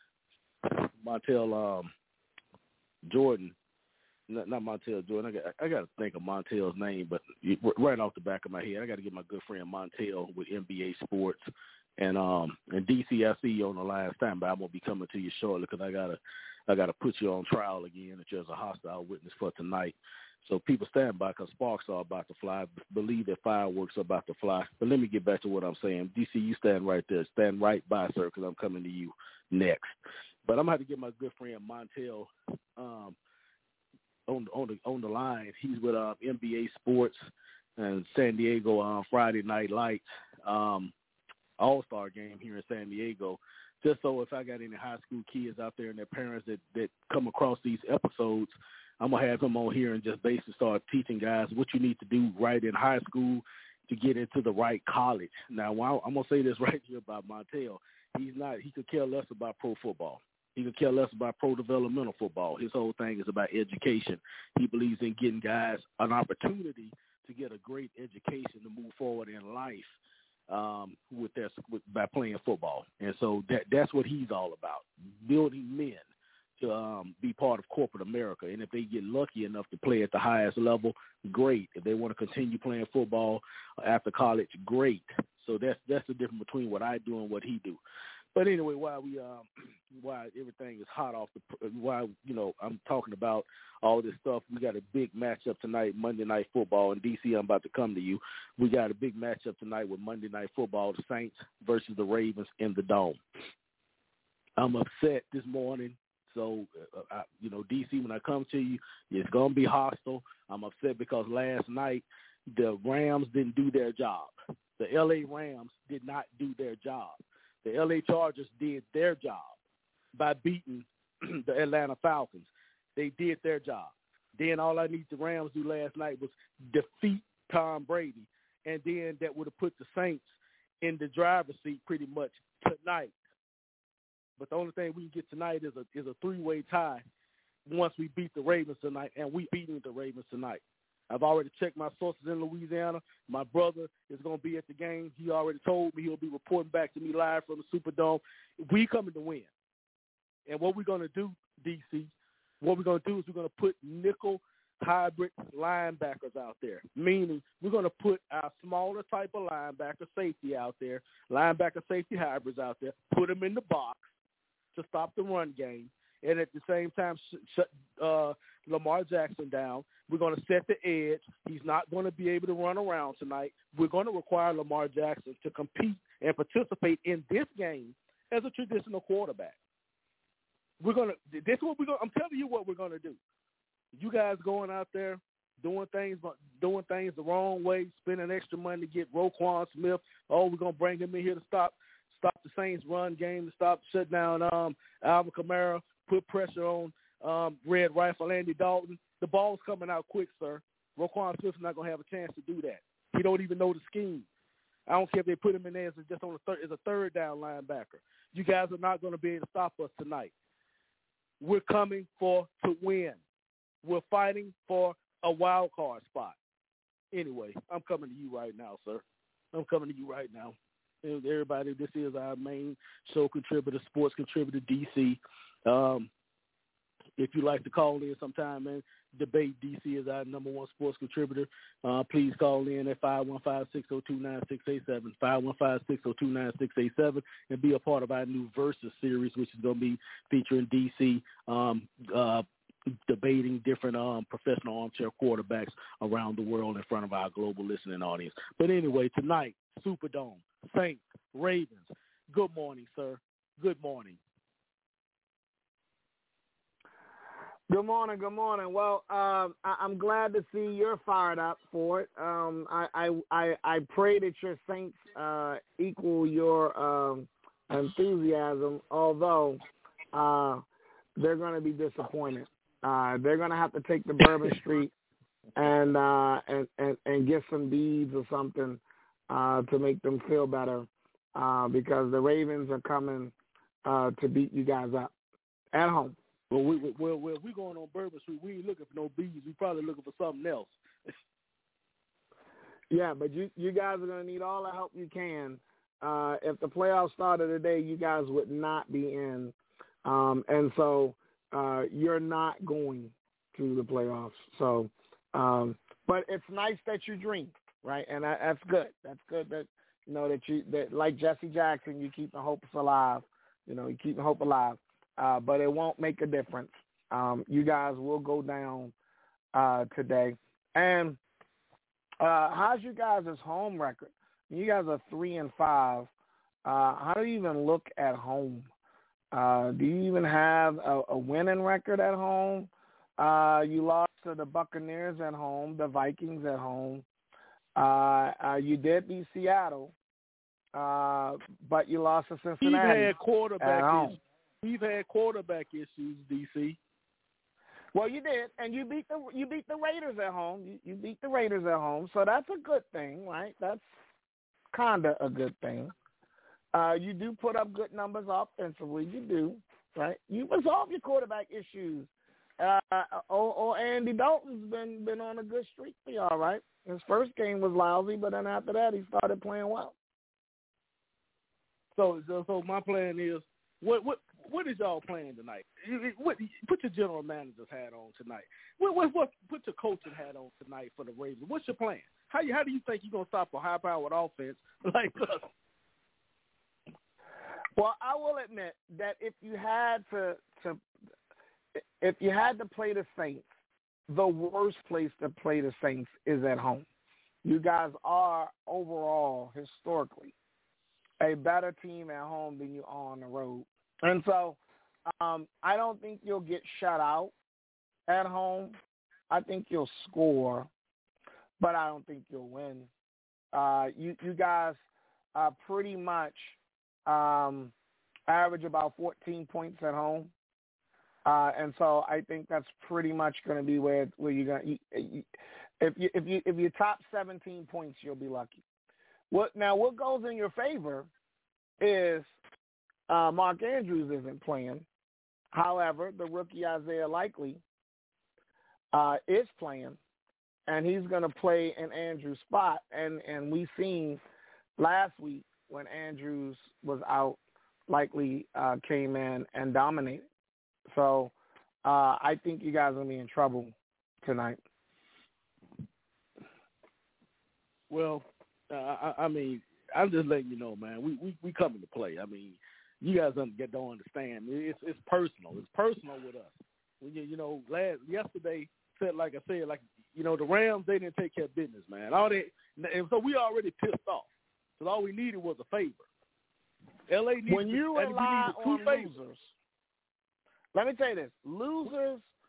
[SPEAKER 2] Montel um Jordan. Not, not Montel Jordan. I got I got to think of Montel's name, but right off the back of my head, I got to get my good friend Montel with N B A Sports, and um and D C. I see you on the last time, but I'm gonna be coming to you shortly because I gotta I gotta put you on trial again that you're a hostile witness for tonight. So people stand by because sparks are about to fly. Believe that fireworks are about to fly. But let me get back to what I'm saying. D C, you stand right there. Stand right by, sir, because I'm coming to you next. But I'm gonna have to get my good friend Montel um. on on the on the line. He's with uh, N B A Sports and San Diego uh, Friday Night Lights um, All-Star game here in San Diego. Just so if I got any high school kids out there and their parents that, that come across these episodes, I'm going to have him on here and just basically start teaching guys what you need to do right in high school to get into the right college. Now, I'm going to say this right here about Montel. He's not, he could care less about pro football. He could care less about pro developmental football. His whole thing is about education. He believes in getting guys an opportunity to get a great education to move forward in life um, with their with, by playing football. And so that that's what he's all about, building men to um, be part of corporate America. And if they get lucky enough to play at the highest level, great. If they want to continue playing football after college, great. So that's that's the difference between what I do and what he do. But anyway, while we um, while everything is hot off the, while you know I'm talking about all this stuff, we got a big matchup tonight, Monday Night Football in D C. I'm about to come to you. We got a big matchup tonight with Monday Night Football, the Saints versus the Ravens in the Dome. I'm upset this morning, so uh, I, you know, D C, when I come to you, it's gonna be hostile. I'm upset because last night the Rams didn't do their job. The L A Rams did not do their job. The L A Chargers did their job by beating the Atlanta Falcons. They did their job. Then all I need the Rams to do last night was defeat Tom Brady, and then that would have put the Saints in the driver's seat pretty much tonight. But the only thing we can get tonight is a is a three-way tie once we beat the Ravens tonight, and we beating the Ravens tonight. I've already checked my sources in Louisiana. My brother is going to be at the game. He already told me he'll be reporting back to me live from the Superdome. We coming to win. And what we're going to do, D C, what we're going to do is we're going to put nickel hybrid linebackers out there, meaning we're going to put our smaller type of linebacker safety out there, linebacker safety hybrids out there, put them in the box to stop the run game, and at the same time shut uh, Lamar Jackson down. We're going to set the edge. He's not going to be able to run around tonight. We're going to require Lamar Jackson to compete and participate in this game as a traditional quarterback. We're going to – this is what we're going – I'm telling you what we're going to do. You guys going out there doing things doing things the wrong way, spending extra money to get Roquan Smith. Oh, we're gonna bring him in here to stop stop the Saints' run game, to stop shut down um, Alvin Kamara, put pressure on um, Red Rifle Andy Dalton. The ball's coming out quick, sir. Roquan Smith's not gonna have a chance to do that. He don't even know the scheme. I don't care if they put him in there as just on a third, as a third down linebacker. You guys are not going to be able to stop us tonight. We're coming for to win. We're fighting for a wild card spot. Anyway, I'm coming to you right now, sir. I'm coming to you right now. And everybody, this is our main show contributor, sports contributor, D C. Um, if you like to call in sometime, man, debate, D C is our number one sports contributor. Uh, please call in at five one five, six oh two, nine six eight seven, five one five, six oh two, nine six eight seven, and be a part of our new Versus series, which is going to be featuring D C um, uh, debating different um, professional armchair quarterbacks around the world in front of our global listening audience. But anyway, tonight, Superdome, Saints, Ravens. Good morning, sir. Good morning.
[SPEAKER 3] Good morning, good morning. Well, um, I, I'm glad to see you're fired up for it. Um, I, I, I, I pray that your Saints uh, equal your um, enthusiasm, although uh, they're going to be disappointed. Uh, they're going to have to take the Bourbon Street and, uh, and, and and get some beads or something uh, to make them feel better uh, because the Ravens are coming uh, to beat you guys up at home.
[SPEAKER 2] Well, we well, well, we going on Bourbon Street. We ain't looking for no bees. We probably looking for something else.
[SPEAKER 3] Yeah, but you you guys are going to need all the help you can. Uh, if the playoffs started today, you guys would not be in, um, and so uh, you're not going to the playoffs. So, um, but it's nice that you drink, right? And that, that's good. That's good that you know that you that like Jesse Jackson, you keep the hope alive. You know, you keep the hope alive. Uh, but it won't make a difference. Um, you guys will go down uh, today. And uh, how's you guys' home record? You guys are three and five. Uh, how do you even look at home? Uh, do you even have a, a winning record at home? Uh, you lost to the Buccaneers at home, the Vikings at home. Uh, uh, you did beat Seattle, uh, but you lost to Cincinnati.
[SPEAKER 2] We've had quarterback
[SPEAKER 3] at home.
[SPEAKER 2] issues. We've had quarterback issues, D C.
[SPEAKER 3] Well, you did, and you beat the you beat the Raiders at home. You, you beat the Raiders at home, so that's a good thing, right? That's kinda a good thing. Uh, you do put up good numbers offensively. You do, right? You resolve your quarterback issues. Uh, or, or Andy Dalton's been been on a good streak for y'all, right? His first game was lousy, but then after that, he started playing well.
[SPEAKER 2] So, so, so my plan is, what what what is y'all playing tonight? What, put your general manager's hat on tonight. What, what what put your coaching hat on tonight for the Ravens? What's your plan? How you how do you think you're gonna stop a high powered offense like us?
[SPEAKER 3] Well, I will admit that if you had to to if you had to play the Saints, the worst place to play the Saints is at home. You guys are overall historically a better team at home than you are on the road. And so um, I don't think you'll get shut out at home. I think you'll score, but I don't think you'll win. Uh, you, you guys uh, pretty much um, average about fourteen points at home. Uh, and so I think that's pretty much going to be where where you're going. You, if you if you if you top seventeen points, you'll be lucky. What now? What goes in your favor is uh, Mark Andrews isn't playing. However, the rookie Isaiah Likely uh, is playing, and he's going to play in Andrews' spot. And and we seen last week when Andrews was out, Likely uh, came in and dominated. So uh, I think you guys are going to be in trouble tonight.
[SPEAKER 2] Well, uh, I, I mean, I'm just letting you know, man. We we, we coming to play. I mean, you guys don't, don't understand. It's it's personal. It's personal with us. When you you know, last yesterday, said like I said, like you know, the Rams they didn't take care of business, man. All they and so we already pissed off. So all we needed was a favor. L A needed
[SPEAKER 3] when you
[SPEAKER 2] to,
[SPEAKER 3] rely
[SPEAKER 2] two
[SPEAKER 3] on
[SPEAKER 2] favors.
[SPEAKER 3] losers. Let me tell you this: losers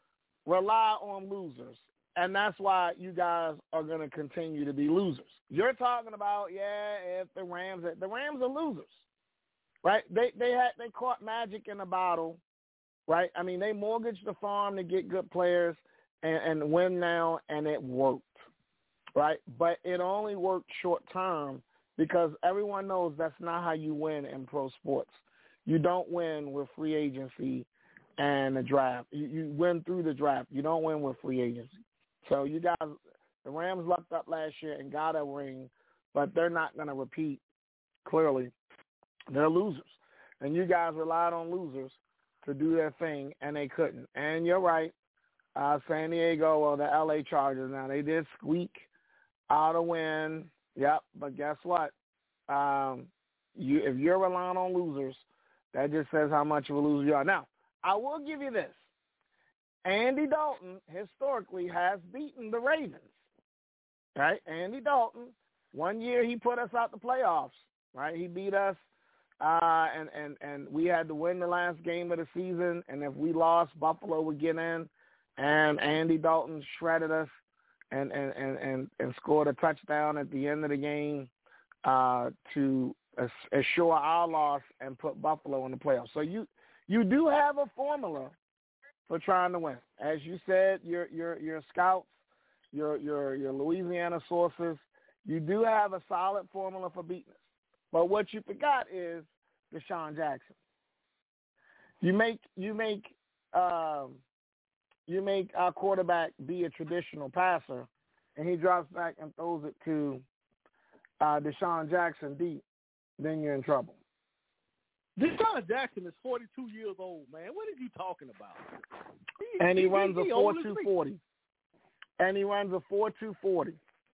[SPEAKER 3] rely on losers. And that's why you guys are going to continue to be losers. You're talking about, yeah, if the Rams, the Rams are losers, right? They they had they caught magic in a bottle, right? I mean, they mortgaged the farm to get good players and, and win now, and it worked, right? But it only worked short term because everyone knows that's not how you win in pro sports. You don't win with free agency and the draft. You, you win through the draft. You don't win with free agency. So you guys, the Rams lucked up last year and got a ring, but they're not going to repeat, clearly. They're losers. And you guys relied on losers to do their thing, and they couldn't. And you're right, uh, San Diego or the L A Chargers, now they did squeak out a win. Yep, but guess what? Um, you if you're relying on losers, that just says how much of a loser you are. Now, I will give you this. Andy Dalton historically has beaten the Ravens, right? Andy Dalton, one year he put us out the playoffs, right? He beat us, uh, and, and, and we had to win the last game of the season, and if we lost, Buffalo would get in, and Andy Dalton shredded us and, and, and, and, and scored a touchdown at the end of the game uh, to assure our loss and put Buffalo in the playoffs. So you, you do have a formula for trying to win. As you said, your your your scouts, your your your Louisiana sources, you do have a solid formula for beating us. But what you forgot is Deshaun Jackson. You make you make um, you make our quarterback be a traditional passer, and he drops back and throws it to uh, Deshaun Jackson deep, then you're in trouble.
[SPEAKER 2] Deshaun Jackson is forty-two years old, man. What are you talking about? He,
[SPEAKER 3] and he, he runs
[SPEAKER 2] he,
[SPEAKER 3] a four two forty. And he runs a four two forty.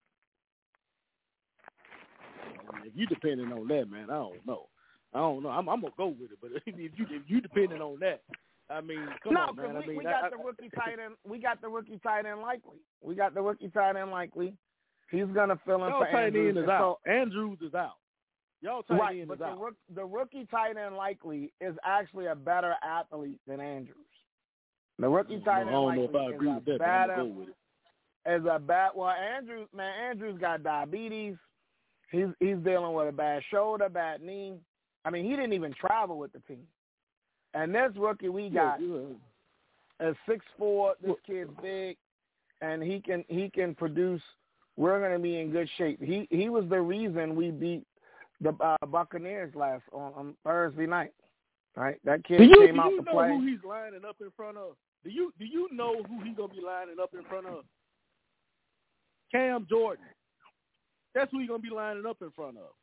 [SPEAKER 2] If you depending on that, man, I don't know. I don't know. I'm, I'm gonna go with it, but if you if you depending on that, I mean, come
[SPEAKER 3] no,
[SPEAKER 2] on, man.
[SPEAKER 3] No,
[SPEAKER 2] I
[SPEAKER 3] we,
[SPEAKER 2] mean,
[SPEAKER 3] we got
[SPEAKER 2] I,
[SPEAKER 3] the rookie tight end. We got the rookie tight end likely. We got the rookie tight end likely. He's gonna fill in
[SPEAKER 2] y'all
[SPEAKER 3] for
[SPEAKER 2] tight
[SPEAKER 3] Andrews.
[SPEAKER 2] end is out. So, Andrews is out. Y'all tight
[SPEAKER 3] right,
[SPEAKER 2] end
[SPEAKER 3] but
[SPEAKER 2] is
[SPEAKER 3] the,
[SPEAKER 2] out.
[SPEAKER 3] rook, the rookie tight end likely is actually a better athlete than Andrews. The rookie tight end
[SPEAKER 2] I don't
[SPEAKER 3] likely
[SPEAKER 2] know if I agree
[SPEAKER 3] is
[SPEAKER 2] with
[SPEAKER 3] a
[SPEAKER 2] that,
[SPEAKER 3] better,
[SPEAKER 2] but I'm gonna go with it.
[SPEAKER 3] Is a bad. Well, Andrews, man, Andrews got diabetes. He's he's dealing with a bad shoulder, bad knee. I mean, he didn't even travel with the team. And this rookie we got
[SPEAKER 2] yeah, yeah.
[SPEAKER 3] is six foot four. This kid's big, and he can he can produce. We're going to be in good shape. He he was the reason we beat the uh, Buccaneers last on, on Thursday night. Right, that kid
[SPEAKER 2] do you,
[SPEAKER 3] came
[SPEAKER 2] do
[SPEAKER 3] out
[SPEAKER 2] you
[SPEAKER 3] to
[SPEAKER 2] know
[SPEAKER 3] play.
[SPEAKER 2] Who he's lining up in front of? Do you do you know who he's gonna be lining up in front of? Cam Jordan. That's who he's gonna be lining up in front of.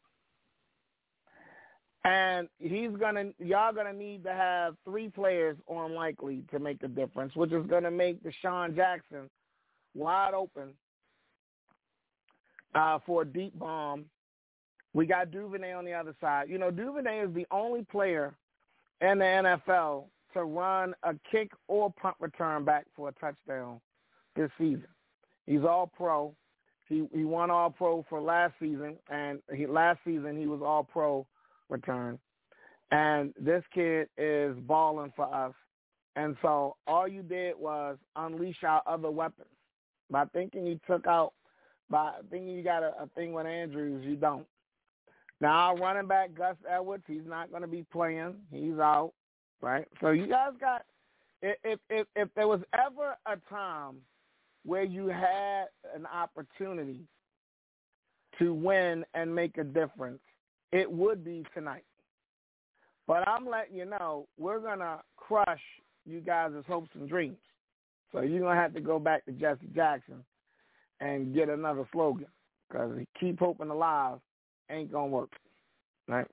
[SPEAKER 3] And he's gonna, y'all gonna need to have three players on likely to make the difference, which is gonna make Deshaun Jackson wide open uh, for a deep bomb. We got Duvernay on the other side. You know, Duvernay is the only player in the N F L to run a kick or punt return back for a touchdown this season. He's all pro. He he won all pro for last season, and he, last season he was all pro return. And this kid is balling for us. And so all you did was unleash our other weapons. By thinking you took out, by thinking you got a, a thing with Andrews, you don't. Now, our running back, Gus Edwards, he's not going to be playing. He's out, right? So you guys got, if, if, if there was ever a time where you had an opportunity to win and make a difference, it would be tonight. But I'm letting you know, we're going to crush you guys' hopes and dreams. So you're going to have to go back to Jesse Jackson and get another slogan, because keep hoping alive ain't going to work, right?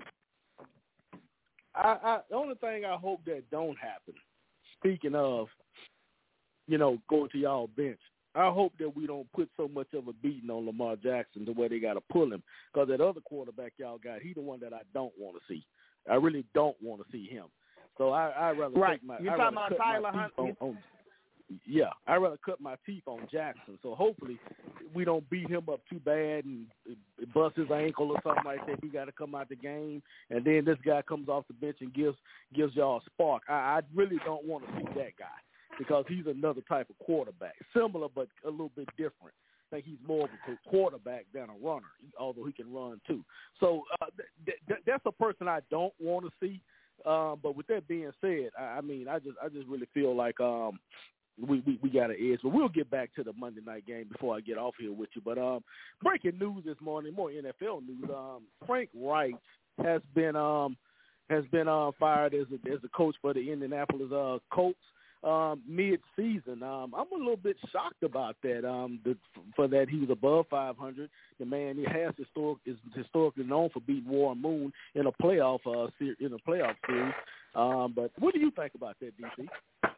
[SPEAKER 2] I, I, the only thing I hope that don't happen, speaking of, you know, going to y'all bench, I hope that we don't put so much of a beating on Lamar Jackson to where they got to pull him, because that other quarterback y'all got, he the one that I don't want to see. I really don't want to see him. So I I rather
[SPEAKER 3] right.
[SPEAKER 2] take my
[SPEAKER 3] You're
[SPEAKER 2] I
[SPEAKER 3] talking
[SPEAKER 2] rather
[SPEAKER 3] about
[SPEAKER 2] cut
[SPEAKER 3] Tyler
[SPEAKER 2] my
[SPEAKER 3] Hunt.
[SPEAKER 2] teeth on, on yeah, I rather cut my teeth on Jackson. So hopefully we don't beat him up too bad and bust his ankle or something like that. He got to come out the game, and then this guy comes off the bench and gives gives y'all a spark. I, I really don't want to see that guy. because he's another type of quarterback, similar but a little bit different. I think he's more of a quarterback than a runner, although he can run too. So uh, th- th- that's a person I don't want to see. Um, but with that being said, I, I mean, I just I just really feel like um, we, we, we got an edge. But we'll get back to the Monday night game before I get off here with you. But um, breaking news this morning, more N F L news. Um, Frank Reich has been um, has been uh, fired as a, as a coach for the Indianapolis uh, Colts. Um, mid-season. Um, I'm a little bit shocked about that. Um, the, for that he was above five hundred. The man he has historic is historically known for beating Warren Moon in a playoff uh, ser- in a playoff series. Um, but what do you think about that, D C?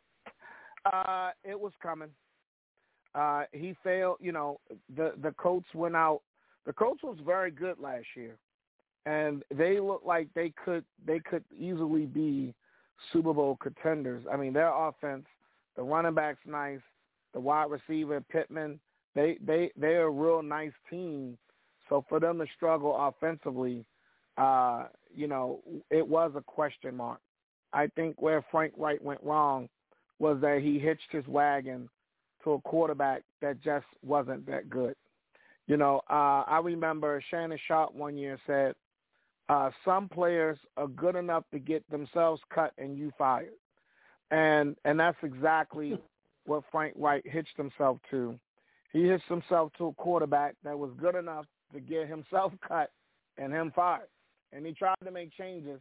[SPEAKER 3] Uh, it was coming. Uh, he failed. You know, the the Colts went out. The Colts was very good last year, and they looked like they could they could easily be Super Bowl contenders. I mean, their offense, the running back's nice, the wide receiver, Pittman, they, they, they're a real nice team. So for them to struggle offensively, uh, you know, it was a question mark. I think where Frank Reich went wrong was that he hitched his wagon to a quarterback that just wasn't that good. You know, uh, I remember Shannon Sharp one year said, Uh, some players are good enough to get themselves cut and you fired. And and that's exactly what Frank Reich hitched himself to. He hitched himself to a quarterback that was good enough to get himself cut and him fired. And he tried to make changes,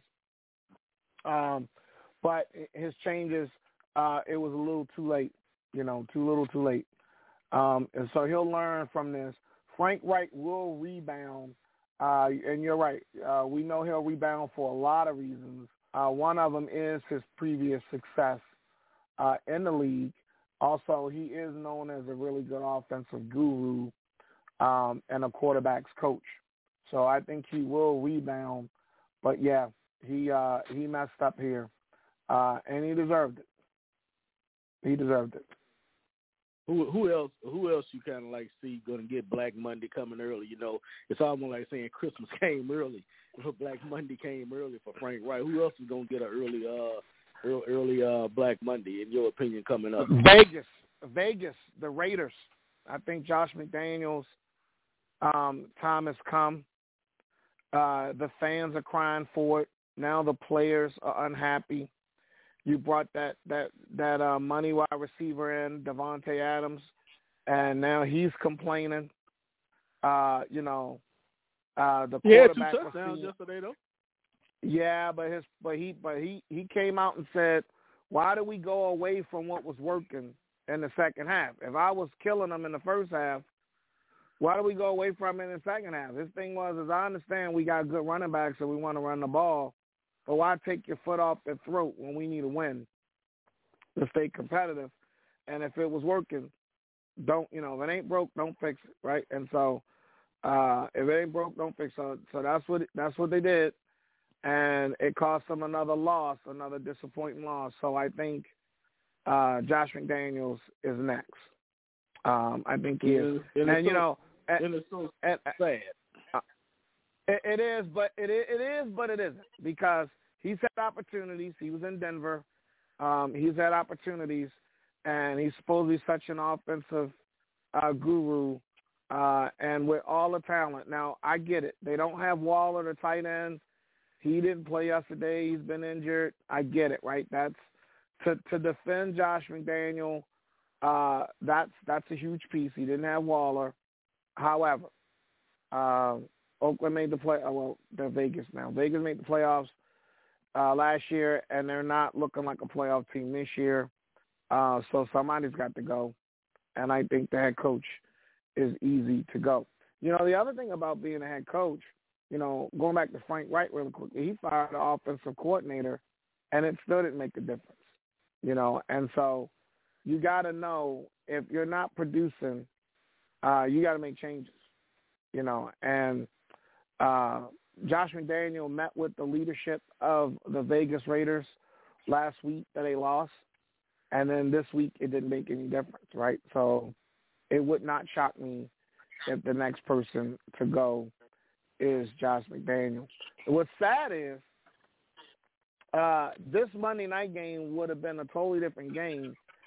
[SPEAKER 3] um, but his changes, uh, it was a little too late, you know, too little too late. Um, and so he'll learn from this. Frank Reich will rebound. Uh, and you're right. Uh, we know he'll rebound for a lot of reasons. Uh, one of them is his previous success uh, in the league. Also, he is known as a really good offensive guru um, and a quarterback's coach. So I think he will rebound. But, yeah, he uh, he messed up here, uh, and he deserved it. He deserved it.
[SPEAKER 2] Who who else who else you kind of like see going to get Black Monday coming early? You know, it's almost like saying Christmas came early. Black Monday came early for Frank Reich. Who else is going to get an early uh early, early uh Black Monday in your opinion coming up?
[SPEAKER 3] Vegas, Vegas, the Raiders. I think Josh McDaniels' um, time has come. Uh, the fans are crying for it. Now the players are unhappy. You brought that that that uh, money wide receiver in, Devontae Adams, and now he's complaining. Uh, you know, uh, the
[SPEAKER 2] yeah,
[SPEAKER 3] quarterback
[SPEAKER 2] two touchdowns yesterday though.
[SPEAKER 3] Yeah, but his but he but he he came out and said, "Why did we go away from what was working in the second half? If I was killing them in the first half, why do we go away from it in the second half?" His thing was, as I understand, we got good running backs and we want to run the ball. But why take your foot off the throat when we need a win to stay competitive? And if it was working, don't, you know, if it ain't broke, don't fix it, right? And so uh, if it ain't broke, don't fix it. So, so that's what that's what they did, and it cost them another loss, another disappointing loss. So I think uh, Josh McDaniels is next. Um, I think he is.
[SPEAKER 2] And,
[SPEAKER 3] and, you
[SPEAKER 2] so,
[SPEAKER 3] know,
[SPEAKER 2] and it's so
[SPEAKER 3] and,
[SPEAKER 2] sad.
[SPEAKER 3] It, it is, but it, it is, but it isn't, because he's had opportunities. He was in Denver. Um, he's had opportunities, and he's supposed to be such an offensive uh, guru, uh, and with all the talent. Now, I get it. They don't have Waller, the tight end. He didn't play yesterday. He's been injured. I get it, right? That's to to defend Josh McDaniel. Uh, that's that's a huge piece. He didn't have Waller. However, um, Oakland made the play. Oh, well, they're Vegas now. Vegas made the playoffs uh, last year, and they're not looking like a playoff team this year. Uh, so somebody's got to go, and I think the head coach is easy to go. You know, the other thing about being a head coach, you know, going back to Frank Reich really quickly, he fired the offensive coordinator, and it still didn't make a difference. You know, and so you got to know if you're not producing, uh, you got to make changes. You know, and Uh, Josh McDaniel met with the leadership of the Vegas Raiders last week that they lost, and then this week it didn't make any difference, right? So it would not shock me if the next person to go is Josh McDaniel. What's sad is uh, this Monday night game would have been a totally different game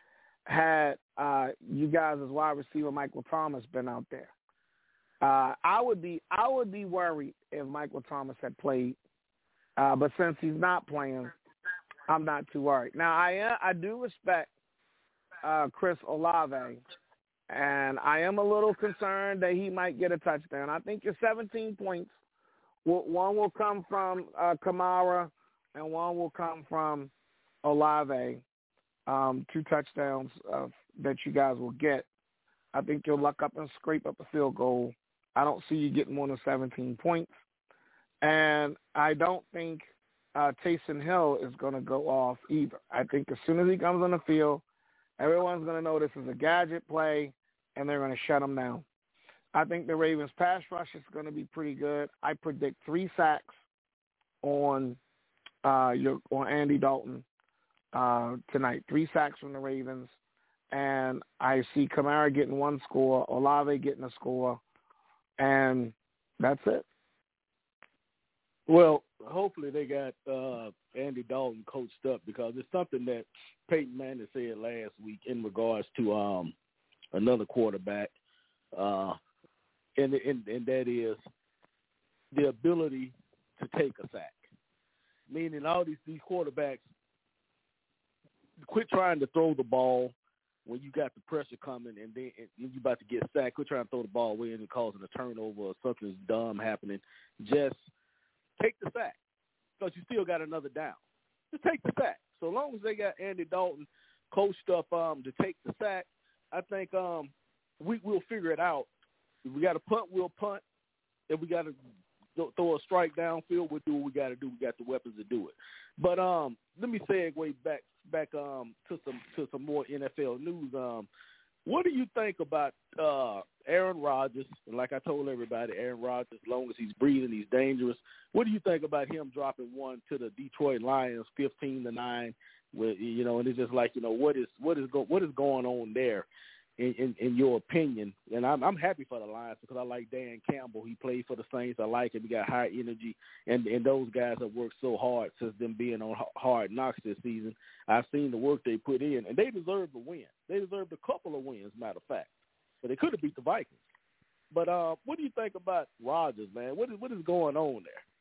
[SPEAKER 3] had uh, you guys as wide receiver Michael Thomas been out there. Uh, I would be I would be worried if Michael Thomas had played, uh, but since he's not playing, I'm not too worried. Now I am, I do respect uh, Chris Olave, and I am a little concerned that he might get a touchdown. I think your seventeen points, one will come from uh, Kamara, and one will come from Olave. Um, two touchdowns uh, that you guys will get. I think you'll luck up and scrape up a field goal. I don't see you getting more than seventeen points. And I don't think uh, Taysom Hill is going to go off either. I think as soon as he comes on the field, everyone's going to know this is a gadget play, and they're going to shut him down. I think the Ravens' pass rush is going to be pretty good. I predict three sacks on uh, your, on Andy Dalton uh, tonight. Three sacks from the Ravens. And I see Kamara getting one score, Olave getting a score, and that's it.
[SPEAKER 2] Well, hopefully they got uh, Andy Dalton coached up, because it's something that Peyton Manning said last week in regards to um, another quarterback, uh, and, and, and that is the ability to take a sack. Meaning all these, these quarterbacks quit trying to throw the ball when you got the pressure coming, and then and you're about to get sacked. Quit trying to throw the ball away and causing a turnover or something dumb happening. Just take the sack, because you still got another down. Just take the sack. So long as they got Andy Dalton coached up um, to take the sack, I think um, we, we'll figure it out. If we got to punt, we'll punt. If we got to throw a strike downfield, we'll do what we got to do. We got the weapons to do it. But um, let me segue back back um, to some to some more N F L news. Um, what do you think about uh, Aaron Rodgers? And like I told everybody, Aaron Rodgers, as long as he's breathing, he's dangerous. What do you think about him dropping one to the Detroit Lions, fifteen to nine? With, you know, and it's just like, you know, what is what is go, what is going on there, in, in, in your opinion? And I'm I'm happy for the Lions, because I like Dan Campbell. He played for the Saints. I like him. He got high energy, and and those guys have worked so hard since them being on Hard Knocks this season. I've seen the work they put in, and they deserve a win. They deserved a couple of wins, matter of fact. But they could have beat the Vikings. But uh, what do you think about Rodgers, man? What is what is going on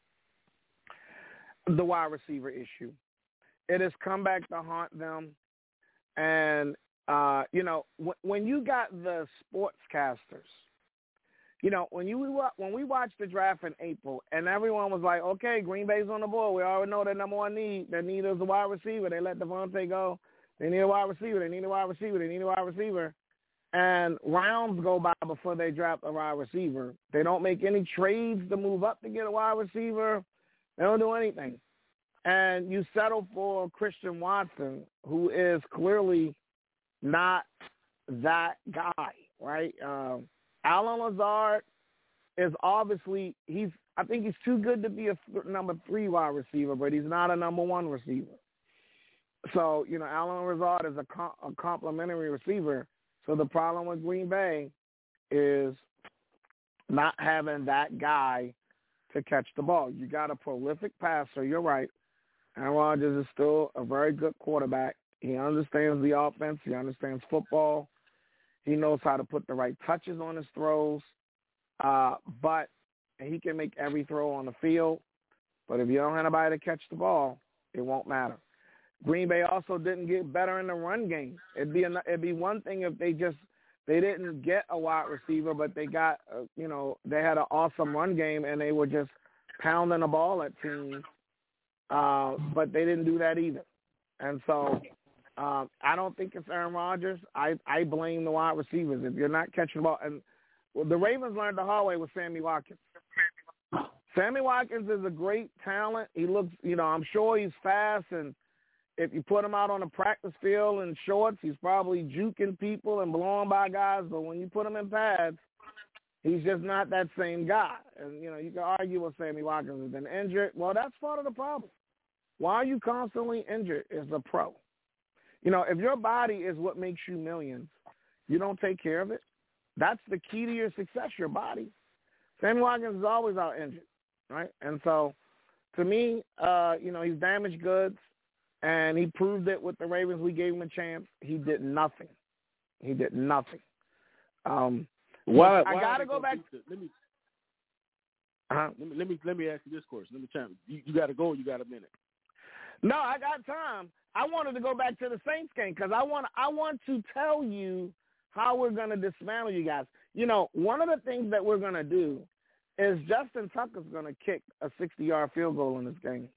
[SPEAKER 2] there?
[SPEAKER 3] The wide receiver issue. It has come back to haunt them. And, uh, you know, w- when you got the sportscasters, you know, when you when we watched the draft in April, and everyone was like, okay, Green Bay's on the board. We already know their number one need. Their need is a wide receiver. They let Devontae go. They need a wide receiver. They need a wide receiver. They need a wide receiver. And rounds go by before they draft a wide receiver. They don't make any trades to move up to get a wide receiver. They don't do anything. And you settle for Christian Watson, who is clearly not that guy, right? Um, Alan Lazard is obviously, he's. I think he's too good to be a number three wide receiver, but he's not a number one receiver. So, you know, Alan Lazard is a, com- a complimentary receiver. So the problem with Green Bay is not having that guy to catch the ball. You got a prolific passer. You're right. Aaron Rodgers is still a very good quarterback. He understands the offense. He understands football. He knows how to put the right touches on his throws. Uh, but he can make every throw on the field. But if you don't have anybody to catch the ball, it won't matter. Green Bay also didn't get better in the run game. It'd be an, it'd be one thing if they just they didn't get a wide receiver, but they got uh, you know they had an awesome run game and they were just pounding the ball at teams. Uh, but they didn't do that either. And so um, I don't think it's Aaron Rodgers. I, I blame the wide receivers. If you're not catching the ball. And well, the Ravens learned the hard way with Sammy Watkins. Sammy Watkins is a great talent. He looks, you know, I'm sure he's fast. And if you put him out on the practice field in shorts, he's probably juking people and blowing by guys. But when you put him in pads, he's just not that same guy. And, you know, you can argue with Sammy Watkins has been injured. Well, that's part of the problem. Why are you constantly injured as a pro? You know, if your body is what makes you millions, you don't take care of it. That's the key to your success, your body. Sammy Watkins is always out injured, right? And so, to me, uh, you know, he's damaged goods, and he proved it with the Ravens. We gave him a chance. He did nothing. He did nothing. Um,
[SPEAKER 2] why?
[SPEAKER 3] I
[SPEAKER 2] why
[SPEAKER 3] got to go back.
[SPEAKER 2] The, let me,
[SPEAKER 3] uh-huh.
[SPEAKER 2] let me let me let me ask you this question. Let me try. You, you got to go. Or you got a minute?
[SPEAKER 3] No, I got time. I wanted to go back to the Saints game because I want I want to tell you how we're going to dismantle you guys. You know, one of the things that we're going to do is Justin Tucker's going to kick a sixty-yard field goal in this game.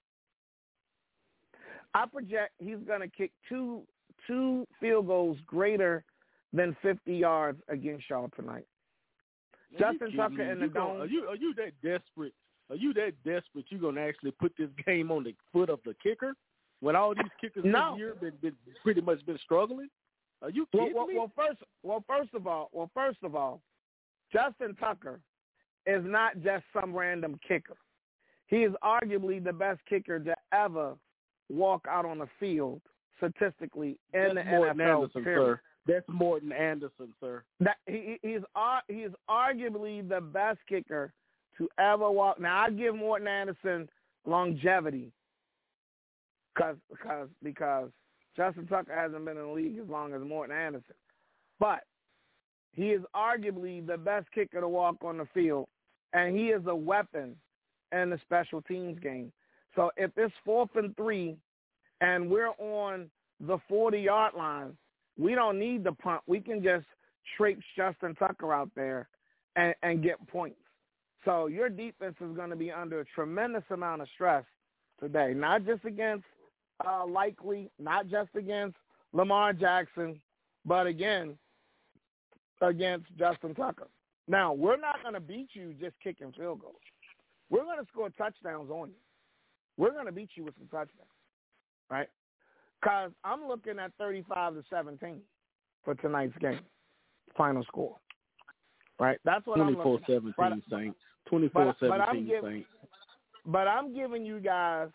[SPEAKER 3] I project he's going to kick two two field goals greater than fifty yards against y'all tonight.
[SPEAKER 2] Are
[SPEAKER 3] Justin
[SPEAKER 2] you
[SPEAKER 3] Tucker in the
[SPEAKER 2] you
[SPEAKER 3] dome.
[SPEAKER 2] Gonna, are you are you that desperate? Are you that desperate? You're gonna actually put this game on the foot of the kicker when all these kickers
[SPEAKER 3] no.
[SPEAKER 2] this year been, been pretty much been struggling? Are you kidding
[SPEAKER 3] well, well,
[SPEAKER 2] me?
[SPEAKER 3] well, first, well, first of all, well, first of all, Justin Tucker is not just some random kicker. He is arguably the best kicker to ever walk out on the field statistically in
[SPEAKER 2] That's
[SPEAKER 3] the
[SPEAKER 2] Morton
[SPEAKER 3] N F L.
[SPEAKER 2] Anderson,
[SPEAKER 3] period.
[SPEAKER 2] sir. That's Morton Anderson, sir.
[SPEAKER 3] That he he is he is arguably the best kicker to ever walk. Now I give Morton Anderson longevity, because because because Justin Tucker hasn't been in the league as long as Morton Anderson, but he is arguably the best kicker to walk on the field, and he is a weapon in the special teams game. So if it's fourth and three, and we're on the forty-yard line, we don't need the punt. We can just traipse Justin Tucker out there and, and get points. So your defense is going to be under a tremendous amount of stress today, not just against uh, Likely, not just against Lamar Jackson, but again, against Justin Tucker. Now, we're not going to beat you just kicking field goals. We're going to score touchdowns on you. We're going to beat you with some touchdowns, right? Because I'm looking at thirty-five to seventeen for tonight's game, final score. Right? That's what I'm looking
[SPEAKER 2] twenty-four seventeen Saints. twenty-four seventeen Saints.
[SPEAKER 3] But I'm giving you guys,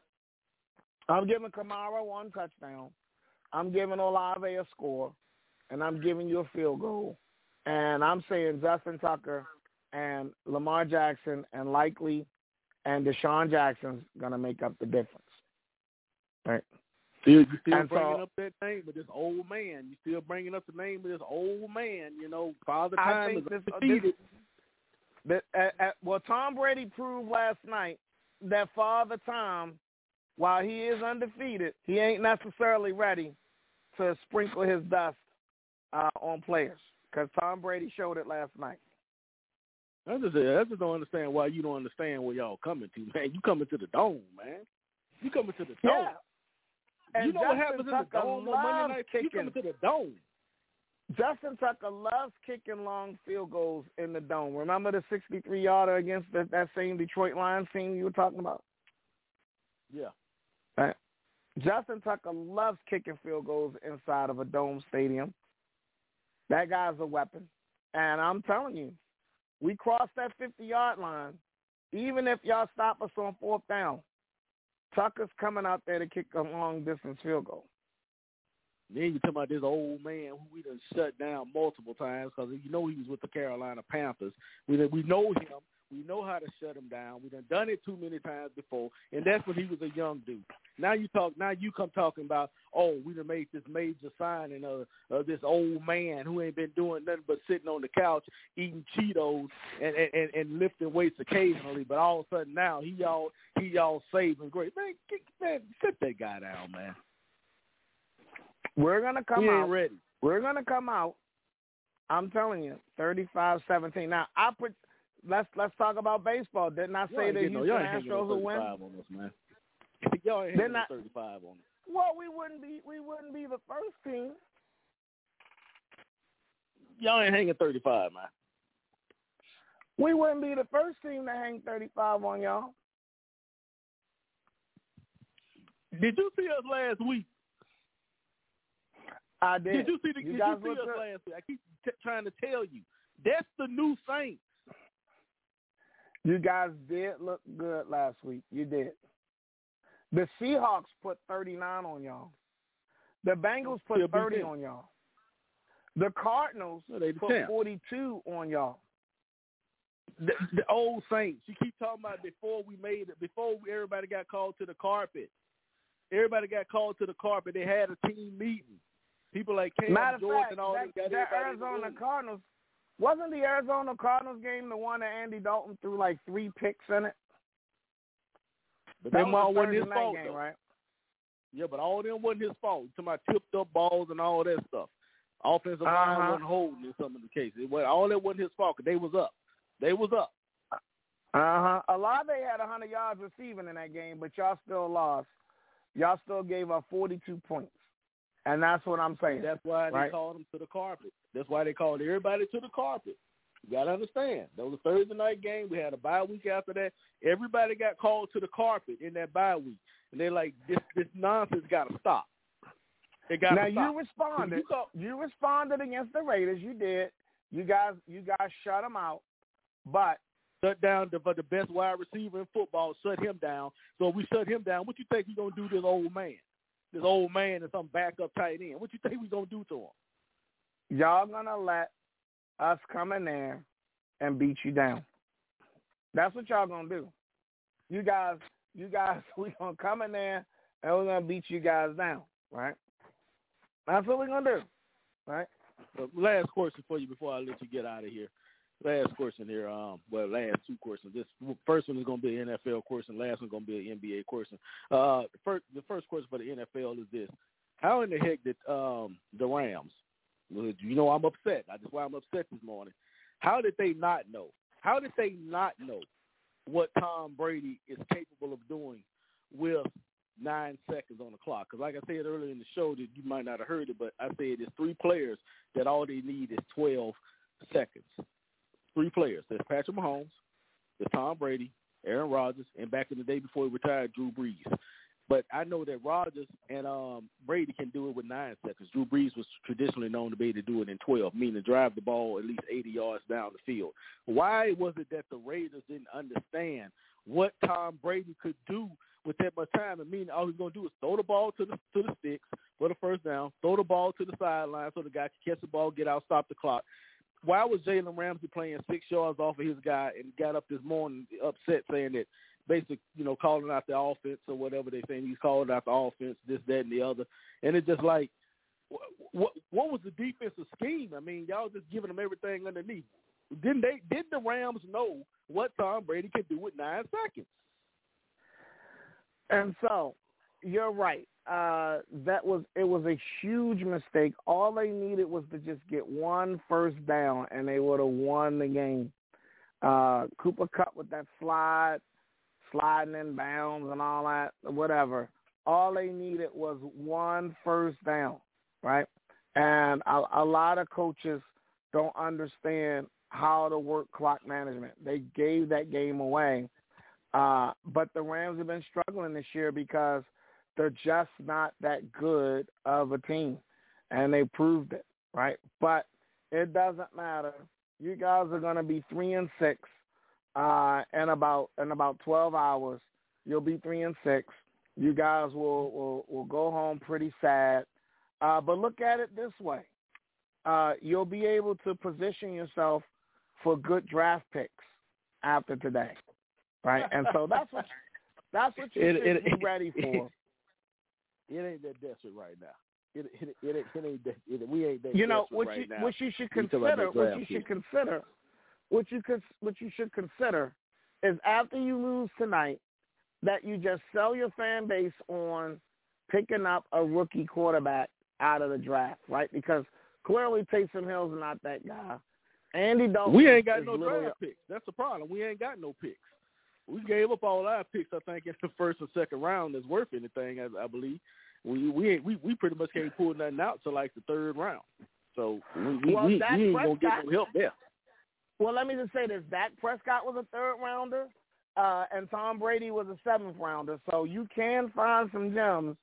[SPEAKER 3] I'm giving Kamara one touchdown. I'm giving Olave a score. And I'm giving you a field goal. And I'm saying Justin Tucker and Lamar Jackson and Likely and Deshaun Jackson's going to make up the difference. Right?
[SPEAKER 2] Still, you still
[SPEAKER 3] and
[SPEAKER 2] bringing
[SPEAKER 3] so,
[SPEAKER 2] up that name of this old man. You still bringing up the name of this old man. You know, Father
[SPEAKER 3] I
[SPEAKER 2] Time
[SPEAKER 3] think
[SPEAKER 2] is
[SPEAKER 3] this,
[SPEAKER 2] undefeated.
[SPEAKER 3] this, this, uh, uh, well, Tom Brady proved last night that Father Time, while he is undefeated, he ain't necessarily ready to sprinkle his dust uh, on players, because Tom Brady showed it last night.
[SPEAKER 2] I just, I just don't understand why you don't understand where y'all coming to, man. You coming to the dome, man. You coming to the dome.
[SPEAKER 3] Yeah. And
[SPEAKER 2] you know
[SPEAKER 3] Justin
[SPEAKER 2] what happens
[SPEAKER 3] Tucker
[SPEAKER 2] in the dome on Monday night?
[SPEAKER 3] kicking.
[SPEAKER 2] You coming to the dome.
[SPEAKER 3] Justin Tucker loves kicking long field goals in the dome. Remember the sixty-three-yarder against the, that same Detroit Lions team you were talking about?
[SPEAKER 2] Yeah.
[SPEAKER 3] Right. Justin Tucker loves kicking field goals inside of a dome stadium. That guy's a weapon. And I'm telling you, we crossed that fifty-yard line. Even if y'all stop us on fourth down, Tucker's coming out there to kick a long-distance field goal.
[SPEAKER 2] Then you talking about this old man who we done shut down multiple times because you know he was with the Carolina Panthers. We we know him. We know how to shut him down. We done done it too many times before, and that's when he was a young dude. Now you talk. Now you come talking about, oh, we done made this major signing of, of this old man who ain't been doing nothing but sitting on the couch eating Cheetos and and, and lifting weights occasionally. But all of a sudden now he all he all saving great. Man, get, man, sit that guy down, man.
[SPEAKER 3] We're gonna come
[SPEAKER 2] we
[SPEAKER 3] out.
[SPEAKER 2] ain't ready.
[SPEAKER 3] We're gonna come out. I'm telling you, thirty-five seventeen. Now I put. Let's let's talk about baseball. Didn't I say the Houston
[SPEAKER 2] no,
[SPEAKER 3] Astros will win?
[SPEAKER 2] On us, man. Y'all ain't hanging
[SPEAKER 3] not,
[SPEAKER 2] thirty-five on us.
[SPEAKER 3] Well, we wouldn't be we wouldn't be the first team.
[SPEAKER 2] Y'all ain't hanging thirty-five, man.
[SPEAKER 3] We wouldn't be the first team to hang thirty-five on y'all.
[SPEAKER 2] Did you see us last week?
[SPEAKER 3] I did.
[SPEAKER 2] Did you see, the,
[SPEAKER 3] you
[SPEAKER 2] did
[SPEAKER 3] guys
[SPEAKER 2] you see us
[SPEAKER 3] good?
[SPEAKER 2] last week? I keep t- trying to tell you. That's the new Saints.
[SPEAKER 3] You guys did look good last week. You did. The Seahawks put thirty-nine on y'all. The Bengals put thirty on y'all. The Cardinals
[SPEAKER 2] no, they
[SPEAKER 3] put
[SPEAKER 2] champ.
[SPEAKER 3] forty-two on y'all.
[SPEAKER 2] The, the old Saints. You keep talking about before we made it, before we, everybody got called to the carpet. Everybody got called to the carpet. They had a team meeting. People like Cam
[SPEAKER 3] Matter of
[SPEAKER 2] Jordan
[SPEAKER 3] fact,
[SPEAKER 2] and all
[SPEAKER 3] that,
[SPEAKER 2] them got
[SPEAKER 3] that
[SPEAKER 2] everybody in the
[SPEAKER 3] Arizona
[SPEAKER 2] room.
[SPEAKER 3] Cardinals, wasn't the Arizona Cardinals game the one that Andy Dalton threw like three picks in it?
[SPEAKER 2] But that
[SPEAKER 3] Them
[SPEAKER 2] all
[SPEAKER 3] all
[SPEAKER 2] wasn't
[SPEAKER 3] Thursday
[SPEAKER 2] his
[SPEAKER 3] night
[SPEAKER 2] fault,
[SPEAKER 3] game,
[SPEAKER 2] though.
[SPEAKER 3] right?
[SPEAKER 2] Yeah, but all of them wasn't his fault. To my tipped up balls and all that stuff. Offensive line
[SPEAKER 3] Uh-huh.
[SPEAKER 2] wasn't holding in some of the cases. It was, all that wasn't his fault because they was up. They was up.
[SPEAKER 3] Uh-huh. Olave had one hundred yards receiving in that game, but y'all still lost. Y'all still gave up forty-two points. And that's what I'm saying.
[SPEAKER 2] That's why they
[SPEAKER 3] right?
[SPEAKER 2] called him to the carpet. That's why they called everybody to the carpet. You got to understand. That was a Thursday night game. We had a bye week after that. Everybody got called to the carpet in that bye week. And they're like, this this nonsense got to stop. It got to
[SPEAKER 3] Now,
[SPEAKER 2] stop.
[SPEAKER 3] you responded.
[SPEAKER 2] You, call-
[SPEAKER 3] you responded against the Raiders. You did. You guys you guys shut them out. But
[SPEAKER 2] shut down the, the best wide receiver in football, shut him down. So if we shut him down, what you think we're going to do to this old man? This old man and some backup tight end. What you think we're going to do to him?
[SPEAKER 3] y'all going to let us come in there and beat you down. That's what y'all going to do. You guys, you guys, we going to come in there and we're going to beat you guys down, right? That's what we're going to do, right?
[SPEAKER 2] But last question for you before I let you get out of here. Last question here. Um, well, last two questions. This first one is going to be an N F L question. Last one is going to be an N B A question. Uh, the first, the first question for the N F L is this: how in the heck did um, the Rams? You know, I'm upset. That's why I'm upset this morning. How did they not know? How did they not know what Tom Brady is capable of doing with nine seconds on the clock? Because like I said earlier in the show, that you might not have heard it, but I said it's three players that all they need is twelve seconds. Three players. There's Patrick Mahomes, there's Tom Brady, Aaron Rodgers, and back in the day before he retired, Drew Brees. But I know that Rodgers and um, Brady can do it with nine seconds. Drew Brees was traditionally known to be able to do it in twelve, meaning drive the ball at least eighty yards down the field. Why was it that the Raiders didn't understand what Tom Brady could do with that much time? I mean, all he's going to do is throw the ball to the to the sticks for the first down, throw the ball to the sideline so the guy can catch the ball, get out, stop the clock. Why was Jalen Ramsey playing six yards off of his guy and got up this morning upset saying that basically, you know, calling out the offense or whatever they're saying. He's calling out the offense, this, that, and the other. And it's just like, what what was the defensive scheme? I mean, y'all just giving them everything underneath. Didn't they? Did the Rams know what Tom Brady could do with nine seconds?
[SPEAKER 3] And so, you're right. Uh, that was it was a huge mistake. All they needed was to just get one first down, and they would have won the game. Uh, Cooper Kupp with that slide, sliding in bounds and all that, whatever. All they needed was one first down, right? And a, a lot of coaches don't understand how to work clock management. They gave that game away. Uh, but the Rams have been struggling this year because they're just not that good of a team, and they proved it, right? But it doesn't matter. You guys are going to be three and six uh, in about in about twelve hours. You'll be three and six. You guys will will, will go home pretty sad. Uh, but look at it this way: uh, you'll be able to position yourself for good draft picks after today, right? And so that's what that's what you
[SPEAKER 2] it,
[SPEAKER 3] should
[SPEAKER 2] it,
[SPEAKER 3] be
[SPEAKER 2] it,
[SPEAKER 3] ready for.
[SPEAKER 2] It ain't that desperate right now. It it it, it, it ain't that. It, we ain't that
[SPEAKER 3] You know
[SPEAKER 2] desperate
[SPEAKER 3] what
[SPEAKER 2] right
[SPEAKER 3] you
[SPEAKER 2] now.
[SPEAKER 3] what you should
[SPEAKER 2] We talking about
[SPEAKER 3] consider.
[SPEAKER 2] that
[SPEAKER 3] What
[SPEAKER 2] draft
[SPEAKER 3] you
[SPEAKER 2] pick.
[SPEAKER 3] should consider. What you could what you should consider is after you lose tonight, that you just sell your fan base on picking up a rookie quarterback out of the draft, right? Because clearly Taysom Hill's not that guy. Andy Dalton.
[SPEAKER 2] We ain't got
[SPEAKER 3] is
[SPEAKER 2] no
[SPEAKER 3] little,
[SPEAKER 2] draft picks. That's the problem. We ain't got no picks. We gave up all our picks, I think, in the first or second round that's worth anything, I, I believe. We we ain't, we we pretty much can't pull nothing out till like the third round. So we we,
[SPEAKER 3] Well,
[SPEAKER 2] we,
[SPEAKER 3] Dak
[SPEAKER 2] we ain't gonna
[SPEAKER 3] Prescott-
[SPEAKER 2] get no help there.
[SPEAKER 3] Well, let me just say this: Dak Prescott was a third rounder, uh, and Tom Brady was a seventh rounder. So you can find some gems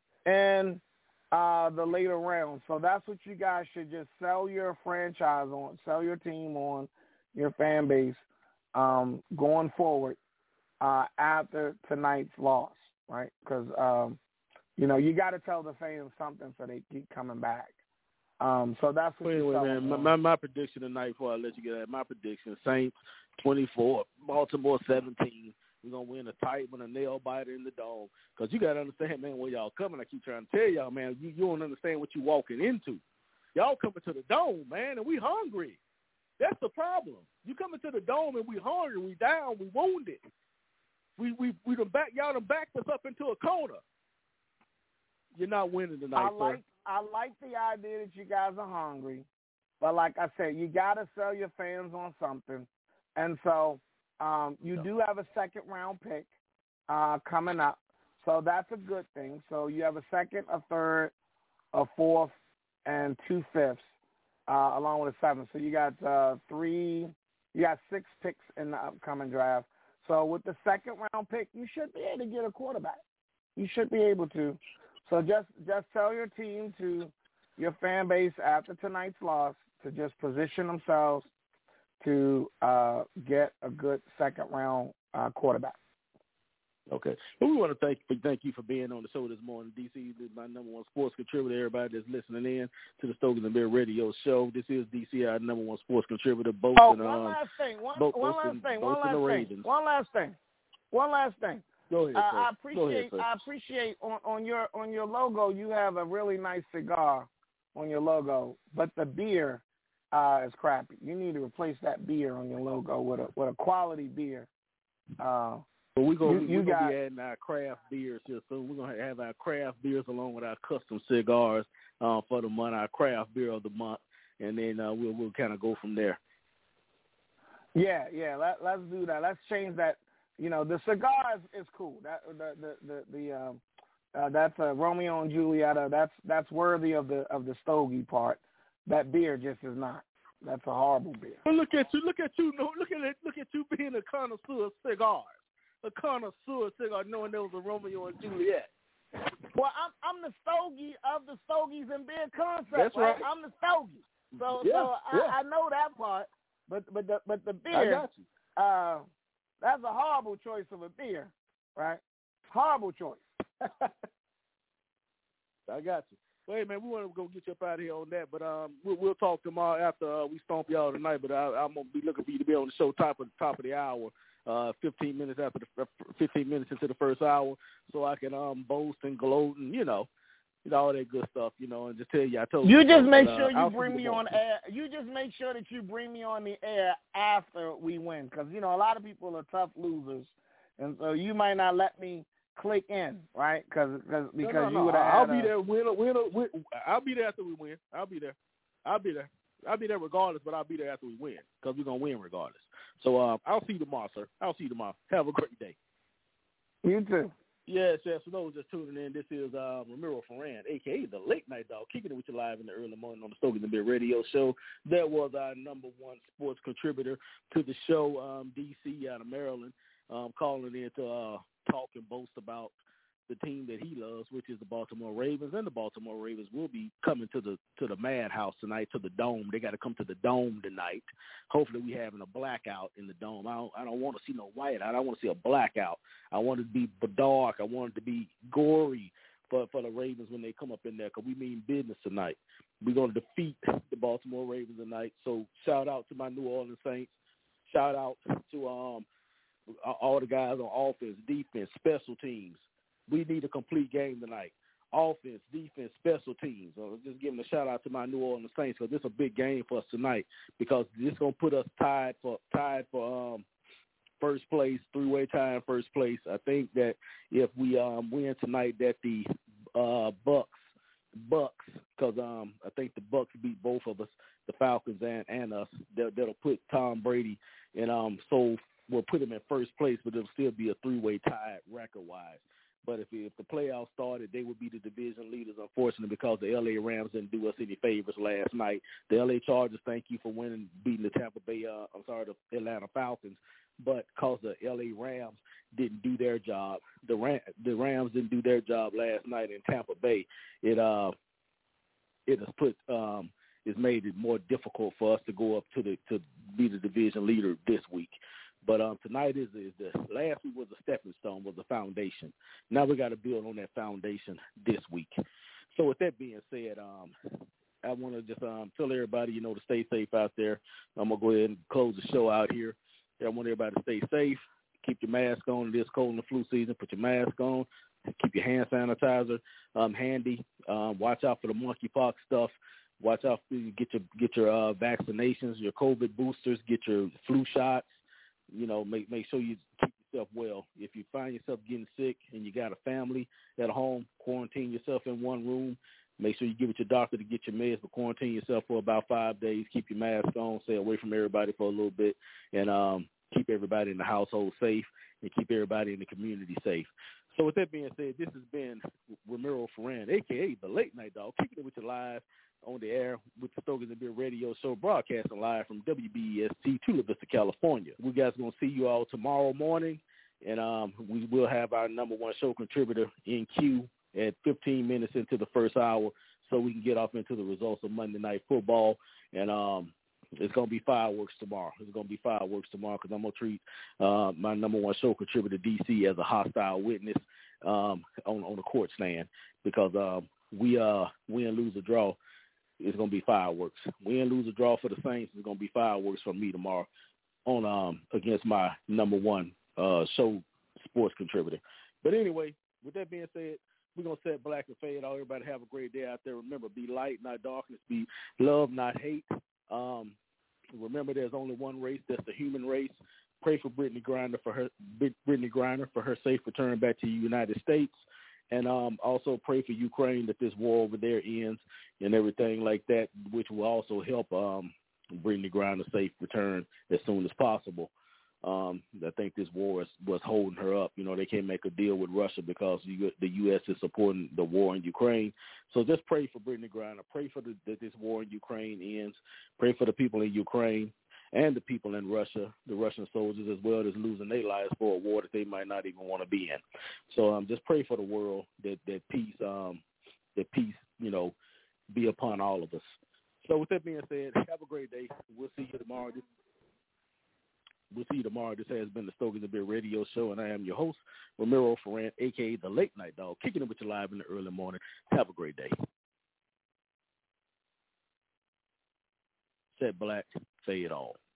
[SPEAKER 3] in uh, the later rounds. So that's what you guys should just sell your franchise on, sell your team on, your fan base um, going forward uh, after tonight's loss, right? Because um, you know you got to tell the fans something so they keep coming back. Um, so that's what
[SPEAKER 2] Well,
[SPEAKER 3] you're
[SPEAKER 2] anyway, man, my, my my prediction tonight, before I let you get out, my prediction: Saints twenty-four, Baltimore seventeen. We're going to win a tight one, a nail biter in the dome. Because you got to understand, man, where y'all coming. I keep trying to tell y'all, man, you, you don't understand what you're walking into. Y'all coming to the dome, man, and we hungry. That's the problem. You coming to the dome and we hungry, we down, we wounded. We we we done back y'all done backed us up into a corner. You're not winning tonight,
[SPEAKER 3] I like
[SPEAKER 2] sir.
[SPEAKER 3] I like the idea that you guys are hungry, but like I said, you got to sell your fans on something, and so um, you no. do have a second round pick uh, coming up, so that's a good thing. So you have a second, a third, a fourth, and two fifths, uh, along with a seventh. So you got uh, three, you got six picks in the upcoming draft. So with the second round pick, you should be able to get a quarterback. You should be able to. So just just tell your team, to your fan base after tonight's loss, to just position themselves to uh, get a good second round uh, quarterback.
[SPEAKER 2] Okay. Well, we want to thank thank you for being on the show this morning. D C is my number one sports contributor. Everybody that's listening in to the Stogie and Bear Radio Show. This is D C, our number one sports contributor. Both
[SPEAKER 3] oh,
[SPEAKER 2] and,
[SPEAKER 3] one
[SPEAKER 2] um,
[SPEAKER 3] last thing. One,
[SPEAKER 2] both,
[SPEAKER 3] one
[SPEAKER 2] both
[SPEAKER 3] last
[SPEAKER 2] and,
[SPEAKER 3] thing.
[SPEAKER 2] both
[SPEAKER 3] One last
[SPEAKER 2] the
[SPEAKER 3] thing.
[SPEAKER 2] Ravens.
[SPEAKER 3] One last thing. One last thing.
[SPEAKER 2] Go ahead,
[SPEAKER 3] uh,
[SPEAKER 2] sir.
[SPEAKER 3] I appreciate.
[SPEAKER 2] Go ahead, sir.
[SPEAKER 3] I appreciate on, on your on your logo. You have a really nice cigar on your logo, but the beer uh, is crappy. You need to replace that beer on your logo with a with a quality beer. Uh,
[SPEAKER 2] But we're going
[SPEAKER 3] you, you
[SPEAKER 2] to
[SPEAKER 3] got,
[SPEAKER 2] be adding our craft beers here soon. We're going to have our craft beers along with our custom cigars uh, for the month, our craft beer of the month, and then uh, we'll we'll kind of go from there.
[SPEAKER 3] Yeah, yeah. Let, let's do that. Let's change that. You know, the cigar is, is cool. That the the the, the um, uh, that's a Romeo and Julieta. That's that's worthy of the of the Stogie part. That beer just is not. That's a horrible beer.
[SPEAKER 2] Well, look at you! Look at you! Look at it! Look at you being a connoisseur of cigars. A connoisseur cigar, knowing there was a Romeo and Juliet.
[SPEAKER 3] Well, I'm I'm the Stogie of the Stogies and beer concept.
[SPEAKER 2] That's right.
[SPEAKER 3] right. I'm the Stogie, so
[SPEAKER 2] yeah,
[SPEAKER 3] so I,
[SPEAKER 2] yeah.
[SPEAKER 3] I know that part. But but the but the beer,
[SPEAKER 2] I got you.
[SPEAKER 3] Uh, that's a horrible choice of a beer, right? Horrible choice.
[SPEAKER 2] I got you. Well, hey, man, we want to go get you up out of here on that, but um, we'll, we'll talk tomorrow after uh, we stomp y'all tonight. But I, I'm gonna be looking for you to be on the show top of top of the hour. Uh, fifteen minutes after the fifteen minutes into the first hour, so I can um boast and gloat and you know, you know all that good stuff, you know, and just tell you I told
[SPEAKER 3] you.
[SPEAKER 2] You
[SPEAKER 3] just make
[SPEAKER 2] but,
[SPEAKER 3] sure
[SPEAKER 2] uh,
[SPEAKER 3] you bring me on air. You just make sure that you bring me on the air after we win, because you know a lot of people are tough losers, and so you might not let me click in, right? Cause, cause because
[SPEAKER 2] no, no, no.
[SPEAKER 3] you would have.
[SPEAKER 2] I'll be
[SPEAKER 3] a,
[SPEAKER 2] there. Win, win, win. I'll be there after we win. I'll be there. I'll be there. I'll be there regardless, but I'll be there after we win because we're going to win regardless. So um, I'll see you tomorrow, sir. I'll see you tomorrow. Have a great day.
[SPEAKER 3] You too.
[SPEAKER 2] Yes, yes. For those just tuning in, this is uh, Ramiro Ferran, a k a the Late Night Dog, kicking it with you live in the early morning on the Stogie and Bear Radio Show. That was our number one sports contributor to the show, um, D C out of Maryland, um, calling in to uh, talk and boast about the team that he loves, which is the Baltimore Ravens, and the Baltimore Ravens will be coming to the to the Madhouse tonight, to the Dome. They got to come to the Dome tonight. Hopefully, we having a blackout in the Dome. I don't I don't want to see no white. I don't want to see a blackout. I want it to be dark. I want it to be gory for for the Ravens when they come up in there, because we mean business tonight. We're going to defeat the Baltimore Ravens tonight. So shout out to my New Orleans Saints. Shout out to um all the guys on offense, defense, special teams. We need a complete game tonight. Offense, defense, special teams. So just giving a shout-out to my New Orleans Saints, because this is a big game for us tonight, because this is going to put us tied for tied for um, first place, three-way tie in first place. I think that if we um, win tonight, that the uh, Bucks, Bucks, because um, I think the Bucks beat both of us, the Falcons and, and us. That, that'll put Tom Brady and um, so we'll put him in first place, but it'll still be a three-way tie record-wise. But if if the playoffs started, they would be the division leaders, unfortunately, because the L A Rams didn't do us any favors last night. The L A Chargers, thank you for winning, beating the Tampa Bay, uh, I'm sorry, the Atlanta Falcons. But because the L A Rams didn't do their job, the Ram, the Rams didn't do their job last night in Tampa Bay. It uh it has put um it's made it more difficult for us to go up to the to be the division leader this week. But um, tonight is, is the last week was a stepping stone, was the foundation. Now we got to build on that foundation this week. So with that being said, um, I want to just um, tell everybody, you know, to stay safe out there. I'm gonna go ahead and close the show out here. I want everybody to stay safe, keep your mask on. It is cold in the flu season. Put your mask on. Keep your hand sanitizer um, handy. Um, watch out for the monkeypox stuff. Watch out for get your get your uh, vaccinations, your COVID boosters. Get your flu shots. You know, make make sure you keep yourself well. If you find yourself getting sick and you got a family at home, quarantine yourself in one room. Make sure you give it your doctor to get your meds, but quarantine yourself for about five days. Keep your mask on. Stay away from everybody for a little bit, and um, keep everybody in the household safe and keep everybody in the community safe. So with that being said, this has been Ramiro Ferran, a k a the Late Night Dog, kicking it with you live on the air with the Stogies and Beer Radio Show, broadcasting live from W B E S T, Chula Vista, California. We guys are going to see you all tomorrow morning, and um, we will have our number one show contributor in queue at fifteen minutes into the first hour so we can get off into the results of Monday Night Football. And um, it's going to be fireworks tomorrow. It's going to be fireworks tomorrow because I'm going to treat uh, my number one show contributor, D C, as a hostile witness um, on, on the court stand because um, we uh, win, lose, or draw. It's going to be fireworks. Win, lose, or draw for the Saints. It's going to be fireworks from me tomorrow on um, against my number one uh, show sports contributor. But anyway, with that being said, we're going to set black and fade out. Everybody have a great day out there. Remember, be light, not darkness. Be love, not hate. Um, remember, there's only one race. That's the human race. Pray for Brittany Griner for her Brittany Griner for her safe return back to the United States. And um, also pray for Ukraine that this war over there ends and everything like that, which will also help um, Brittany Griner's safe return as soon as possible. Um, I think this war is, was holding her up. You know, they can't make a deal with Russia because you, the U S is supporting the war in Ukraine. So just pray for Brittany Griner. Pray for the, that this war in Ukraine ends. Pray for the people in Ukraine and the people in Russia, the Russian soldiers, as well as losing their lives for a war that they might not even want to be in. So um, just pray for the world that, that peace, um, that peace, you know, be upon all of us. So with that being said, have a great day. We'll see you tomorrow. This, We'll see you tomorrow. This has been the Stogies and Beer Radio Show, and I am your host, Ramiro Ferran, a k a the Late Night Dog, kicking it with you live in the early morning. Have a great day. Set black, fade on.